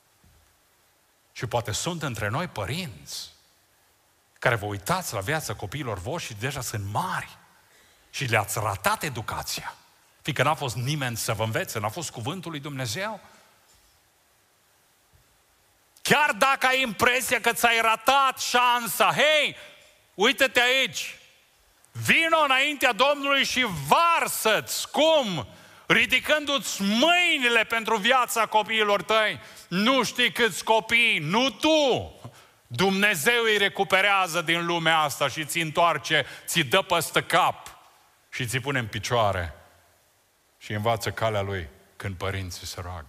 Și poate sunt între noi părinți care vă uitați la viața copiilor voștri și deja sunt mari și le-ați ratat educația. Fiindcă n-a fost nimeni să vă învețe, n-a fost cuvântul lui Dumnezeu. Chiar dacă ai impresia că ți-ai ratat șansa, hei, uite-te aici, vino înaintea Domnului și varsă-ți. Cum? Ridicându-ți mâinile pentru viața copiilor tăi. Nu știi câți copii, nu tu. Dumnezeu îi recuperează din lumea asta și ți întoarce, ți dă păstă cap și ți pune în picioare și învață calea Lui când părinții se roagă.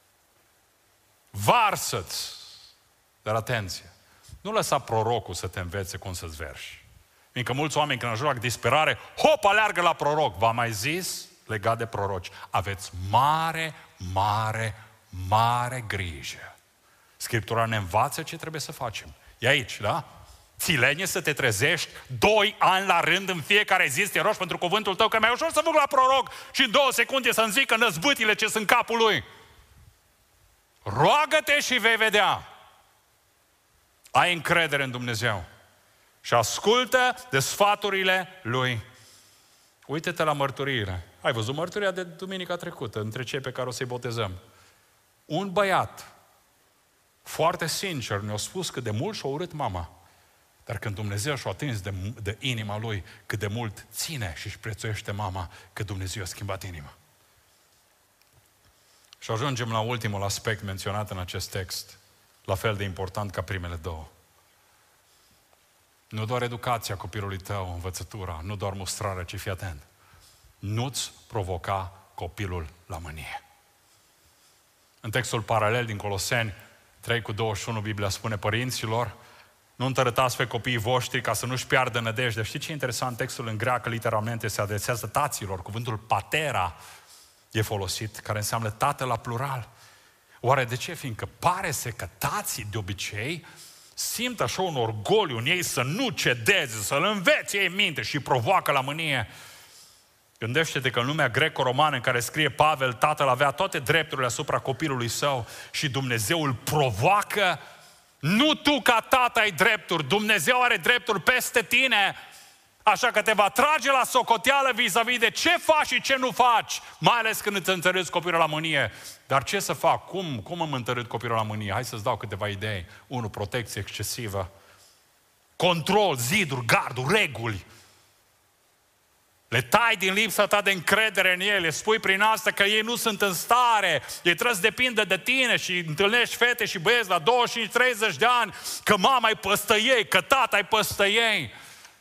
Varsă-ți. Dar atenție, nu lăsa prorocul să te învețe cum să-ți verși. Fiindcă mulți oameni când ajung la disperare, hop, aleargă la proroc. V-am mai zis, legat de proroci, aveți mare, mare, mare grijă. Scriptura ne învață ce trebuie să facem. E aici, da? Țilenie să te trezești doi ani la rând în fiecare zi, să te rogi pentru cuvântul tău, că e mai ușor să duc la proroc și în două secunde să-mi zică năzbâtile ce sunt în capul lui. Roagă-te și vei vedea. Ai încredere în Dumnezeu și ascultă de sfaturile Lui. Uite-te la mărturiile. Ai văzut mărturia de duminica trecută, între cei pe care o să-i botezăm. Un băiat, foarte sincer, ne-a spus cât de mult și-a urât mama. Dar când Dumnezeu și-a atins de, de inima lui, cât de mult ține și își prețuiește mama, că Dumnezeu a schimbat inima. Și ajungem la ultimul aspect menționat în acest text, la fel de important ca primele două. Nu doar educația copilului tău, învățătura, nu doar mustrarea, ci fii atent. Nu-ți provoca copilul la mânie. În textul paralel din Coloseni trei cu douăzeci și unu, Biblia spune: părinților, nu întărâtați pe copiii voștri ca să nu-și piardă nădejdea. Știi ce e interesant? Textul în greacă literalmente se adresează taților. Cuvântul patera e folosit, care înseamnă tată la plural. Oare de ce? Fiindcă pare să că tații de obicei simt așa un orgoliu în ei să nu cedeze, să-l învețe ei minte și provoacă la mânie. Gândește-te că în lumea greco-romană în care scrie Pavel, tatăl avea toate drepturile asupra copilului său și Dumnezeu îl provoacă. Nu tu ca tată ai drepturi, Dumnezeu are drepturi peste tine, așa că te va trage la socoteală vis-a-vis de ce faci și ce nu faci, mai ales când îți întărâți copilul la mânie. Dar ce să fac? Cum, cum am întărât copilul la mânie? Hai să-ți dau câteva idei. Unu, protecție excesivă. Control, ziduri, garduri, reguli. Le tai din lipsa ta de încredere în ei, le spui prin asta că ei nu sunt în stare, ei trebuie să depindă de tine și întâlnești fete și băieți la douăzeci și cinci treizeci de ani, că mama îi păstă ei, că tata îi păstă ei.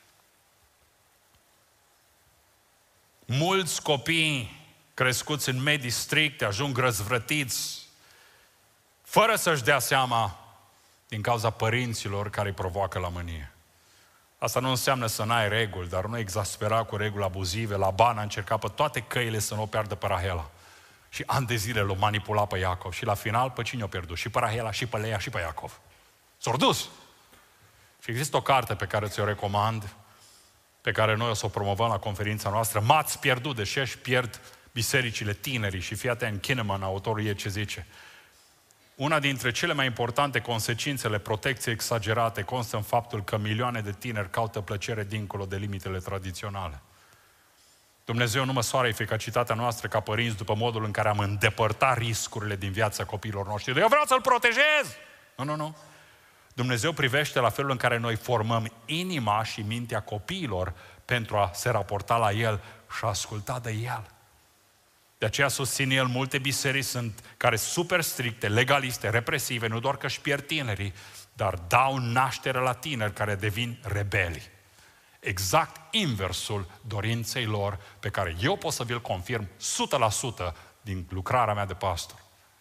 Mulți copii crescuți în medii stricte ajung răzvrătiți, fără să-și dea seama, din cauza părinților care îi provoacă la mânie. Asta nu înseamnă să n-ai reguli, dar nu exaspera cu reguli abuzive. Laban a încercat pe toate căile să nu o piardă pe Rahela. Și ani de zile l-o manipula pe Iacov. Și la final, pe cine o pierdut? Și pe Rahela, și pe Leia, și pe Iacov. S-au dus! Și există o carte pe care ți-o recomand, pe care noi o să o promovăm la conferința noastră. M-ați pierdut, deși își pierd bisericile tinerii. Și fii atent, Kinnaman, autorul ei, ce zice. Una dintre cele mai importante consecințe ale protecției exagerate constă în faptul că milioane de tineri caută plăcere dincolo de limitele tradiționale. Dumnezeu nu măsoară eficacitatea noastră ca părinți după modul în care am îndepărtat riscurile din viața copiilor noștri. Eu vreau să-l protejez! Nu, nu, nu. Dumnezeu privește la felul în care noi formăm inima și mintea copiilor pentru a se raporta la El și a asculta de El. De aceea susține el, multe biserici sunt care super stricte, legaliste, represive, nu doar că își pierd tinerii, dar dau naștere la tineri care devin rebeli. Exact inversul dorinței lor, pe care eu pot să vi-l confirm o sută la sută din lucrarea mea de pastor.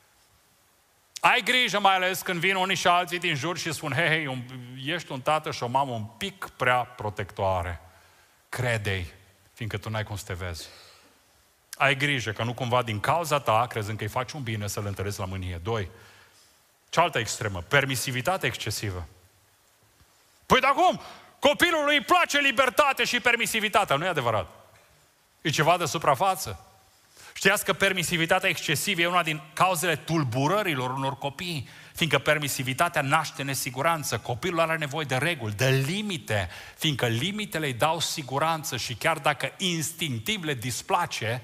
Ai grijă, mai ales când vin unii și alții din jur și spun: hei, hei, ești un tată și o mamă un pic prea protectoare. Crede-i, fiindcă tu n-ai cum să te vezi. Ai grijă că nu cumva din cauza ta, crezând că îi faci un bine, să-l întărezi la mânie. Doi, cealaltă extremă, permisivitate excesivă. Păi de acum, copilului îi place libertate și permisivitatea. Nu e adevărat. E ceva de suprafață. Știați că permisivitatea excesivă e una din cauzele tulburărilor unor copii, fiindcă permisivitatea naște nesiguranță. Copilul are nevoie de reguli, de limite, fiindcă limitele îi dau siguranță și chiar dacă instinctiv le displace,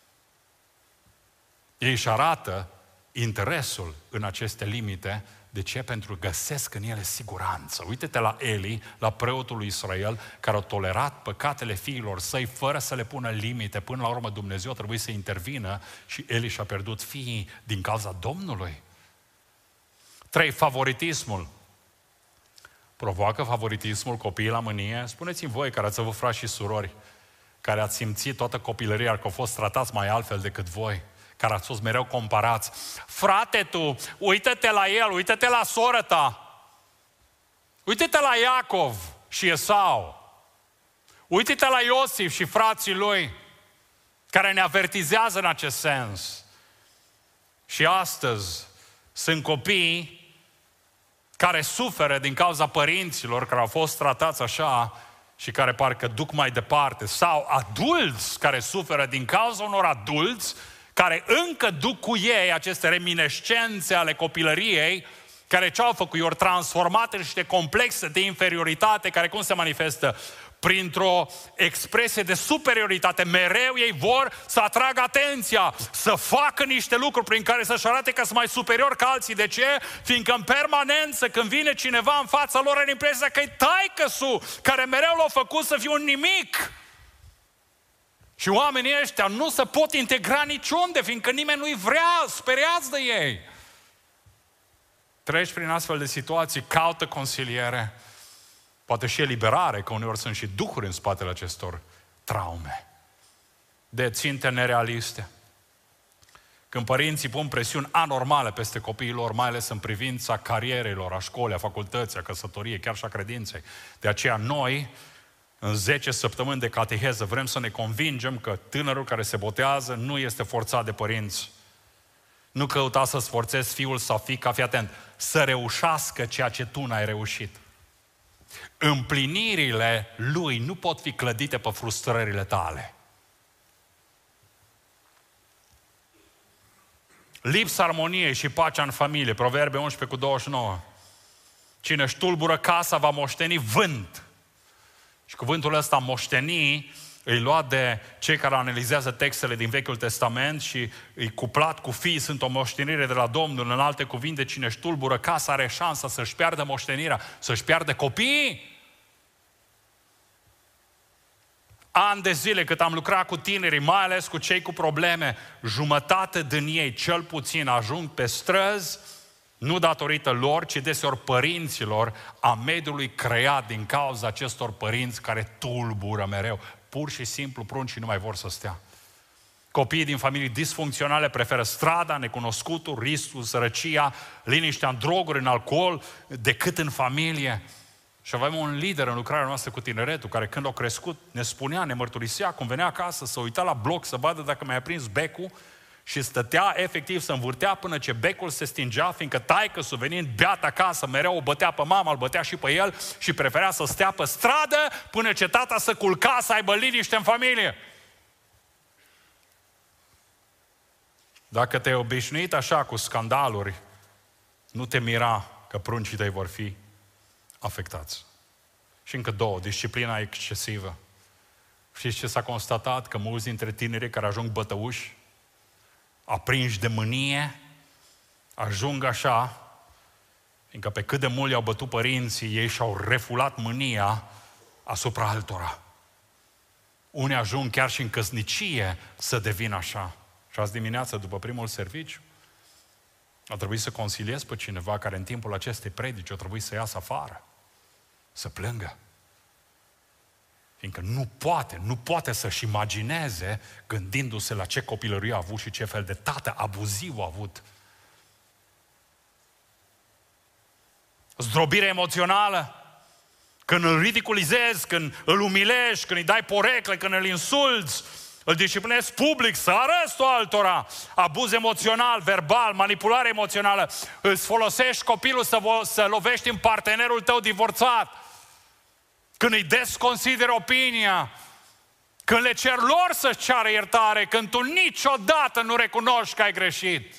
ei își arată interesul în aceste limite. De ce? Pentru că găsesc în ele siguranță. Uite-te la Eli, la preotul lui Israel, care a tolerat păcatele fiilor săi fără să le pună limite. Până la urmă Dumnezeu trebuie să intervină și Eli și-a pierdut fiii din cauza Domnului. Trei, favoritismul. Provoacă favoritismul copiii la mânie? Spuneți-mi voi, care ați avut frați și surori, care ați simțit toată copilăria, că au fost tratați mai altfel decât voi, care ați fost mereu comparați. Frate tu, uită-te la el, uită-te la soră ta, uită-te la Iacov și Esau, uită-te la Iosif și frații lui, care ne avertizează în acest sens. Și astăzi sunt copii care suferă din cauza părinților care au fost tratați așa și care parcă duc mai departe, sau adulți care suferă din cauza unor adulți care încă duc cu ei aceste reminiscențe ale copilăriei, care ce-au făcut? I-au transformat în niște complexe de inferioritate, care cum se manifestă? printr-o expresie de superioritate. Mereu ei vor să atragă atenția, să facă niște lucruri prin care să-și arate că sunt mai superior ca alții. De ce? Fiindcă în permanență, când vine cineva în fața lor, are impresia că e taică-su, care mereu l-a făcut să fie un nimic. Și oamenii ăștia nu se pot integra niciunde, fiindcă nimeni nu-i vrea, speriați de ei. Treci prin astfel de situații, caută consiliere, poate și eliberare, că uneori sunt și duhuri în spatele acestor traume, de ținte nerealiste. Când părinții pun presiuni anormale peste copiii lor, mai ales în privința carierelor, a școlii, a facultății, a căsătoriei, chiar și a credinței. De aceea noi, în zece săptămâni de cateheză, vrem să ne convingem că tânărul care se botează nu este forțat de părinți. Nu căuta să-ți forțezi fiul sau fiica, fii atent, să reușească ceea ce tu n-ai reușit. Împlinirile lui nu pot fi clădite pe frustrările tale. Lipsa armoniei și pacea în familie, Proverbe unsprezece cu douăzeci și nouă. Cine își tulbură casa va moșteni vânt. Și cuvântul ăsta moșteni îi luat de cei care analizează textele din Vechiul Testament și îi cuplat cu fii, sunt o moștenire de la Domnul. În alte cuvinte, cine își tulbură casa are șansa să-și piardă moștenirea, să-și piardă copiii. Ani de zile cât am lucrat cu tinerii, mai ales cu cei cu probleme, jumătate din ei, cel puțin, ajung pe străzi, nu datorită lor, ci deseori părinților, a mediului creat din cauza acestor părinți care tulbură mereu. Pur și simplu pruncii nu mai vor să stea. Copiii din familii disfuncționale preferă strada, necunoscutul, riscul, sărăcia, liniștea în droguri, în alcool, decât în familie. Și avem un lider în lucrarea noastră cu tineretul, care când a crescut ne spunea, ne mărturisea, cum venea acasă, să uita la bloc, să vadă dacă mi-a prins becul și stătea efectiv să învârtea până ce becul se stingea, fiindcă taică-su venind beat acasă, mereu o bătea pe mama, îl bătea și pe el și preferea să stea pe stradă până ce tata să culca, să aibă liniște în familie. Dacă te-ai obișnuit așa cu scandaluri, nu te mira că pruncii tăi vor fi afectați. Și încă două, disciplina excesivă. Știți ce s-a constatat? Că mulți dintre tinerii care ajung bătăuși, aprinși de mânie, ajung așa, fiindcă pe cât de mult i-au bătut părinții, ei și-au refulat mânia asupra altora. Unii ajung chiar și în căsnicie să devină așa. Și azi dimineață, după primul serviciu, a trebuit să consiliez pe cineva care în timpul acestei predici a trebuit să iasă afară, să plângă. Fiindcă nu poate, nu poate să-și imagineze, gândindu-se la ce copilărie a avut și ce fel de tată abuziv a avut. Zdrobire emoțională, când îl ridiculizezi, când îl umilești, când îi dai porecle, când îl insulți, îl disciplinezi public, să arăți tu altora. Abuz emoțional, verbal, manipulare emoțională. Îți folosești copilul să, vo- să lovești în partenerul tău divorțat. Când îi desconsideri opinia. Când le cer lor să-și ceară iertare. Când tu niciodată nu recunoști că ai greșit.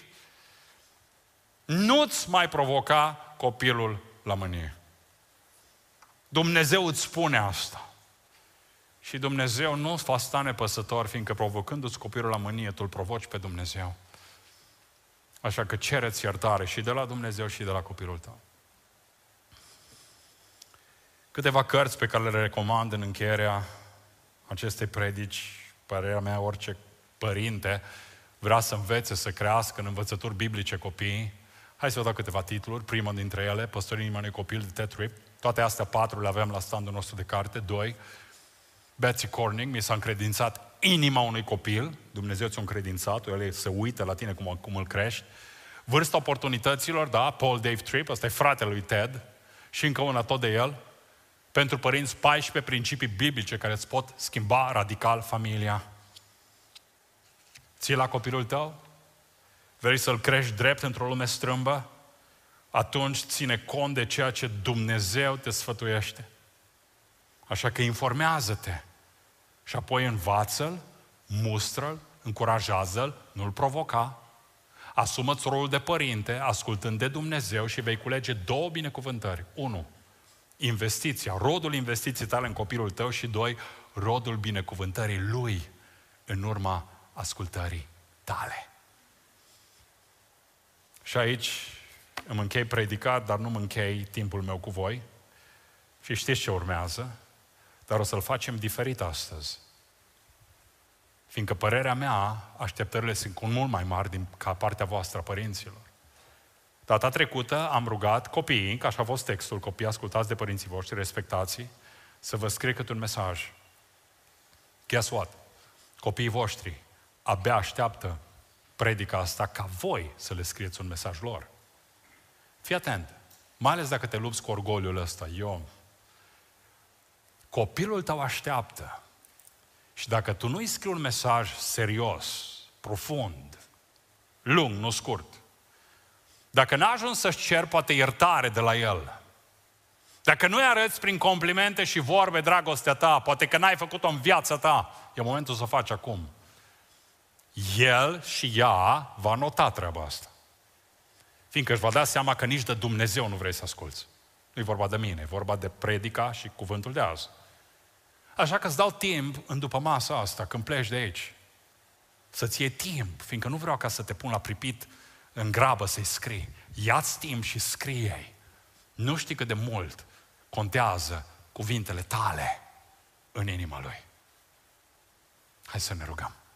Nu-ți mai provoca copilul la mânie. Dumnezeu îți spune asta. Și Dumnezeu nu va sta nepăsător, fiindcă provocându-ți copilul la mânie, tu îl provoci pe Dumnezeu. Așa că cereți iertare și de la Dumnezeu și de la copilul tău. Câteva cărți pe care le recomand în încheierea acestei predici, părerea mea, orice părinte vrea să învețe, să crească în învățături biblice copiii. Hai să vă dau câteva titluri. Prima dintre ele, Păstorii inimii unui copil, de Ted Tripp. Toate astea patru le avem la standul nostru de carte. Doi, Betsy Corning, mi s-a încredințat inima unui copil. Dumnezeu ți-a încredințat, el se uită la tine cum, cum îl crești. Vârsta oportunităților, da, Paul Dave Tripp, ăsta e fratele lui Ted. Și încă una tot de el. Pentru părinți, paisprezece principii biblice care îți pot schimba radical familia. Ții la copilul tău? Vrei să-l crești drept într-o lume strâmbă? Atunci ține cont de ceea ce Dumnezeu te sfătuiește. Așa că informează-te și apoi învață-l, mustră-l, încurajează-l, nu-l provoca. Asumă-ți rolul de părinte, ascultând de Dumnezeu și vei culege două binecuvântări. Unu, investiția, rodul investiției tale în copilul tău și doi, rodul binecuvântării lui în urma ascultării tale. Și aici îmi închei predicat, dar nu mă închei timpul meu cu voi. Și știți ce urmează, dar o să-l facem diferit astăzi. Fiindcă părerea mea, așteptările sunt cu mult mai mari din, ca partea voastră, părinților. Data trecută am rugat copiii, că așa a fost textul, copii ascultați de părinții voștri, respectați, să vă scrie câte un mesaj. Guess what? Copiii voștri abia așteaptă predica asta ca voi să le scrieți un mesaj lor. Fii atent, mai ales dacă te lupți cu orgoliul ăsta. Eu, copilul tău așteaptă și dacă tu nu-i scrii un mesaj serios, profund, lung, nu scurt, dacă n-a ajuns să-și cer poate iertare de la el, dacă nu-i arăți prin complimente și vorbe dragostea ta, poate că n-ai făcut-o în viața ta, e momentul să o faci acum. El și ea va nota treaba asta. Fiindcă își va da seama că nici de Dumnezeu nu vrei să asculți. Nu e vorba de mine, e vorba de predica și cuvântul de azi. Așa că îți dau timp în după masa asta, când pleci de aici, să-ți iei timp, fiindcă nu vreau ca să te pun la pripit în grabă să-i scrii. Ia-ți timp și scrie-i. Nu știi cât de mult contează cuvintele tale în inima lui. Hai să ne rugăm.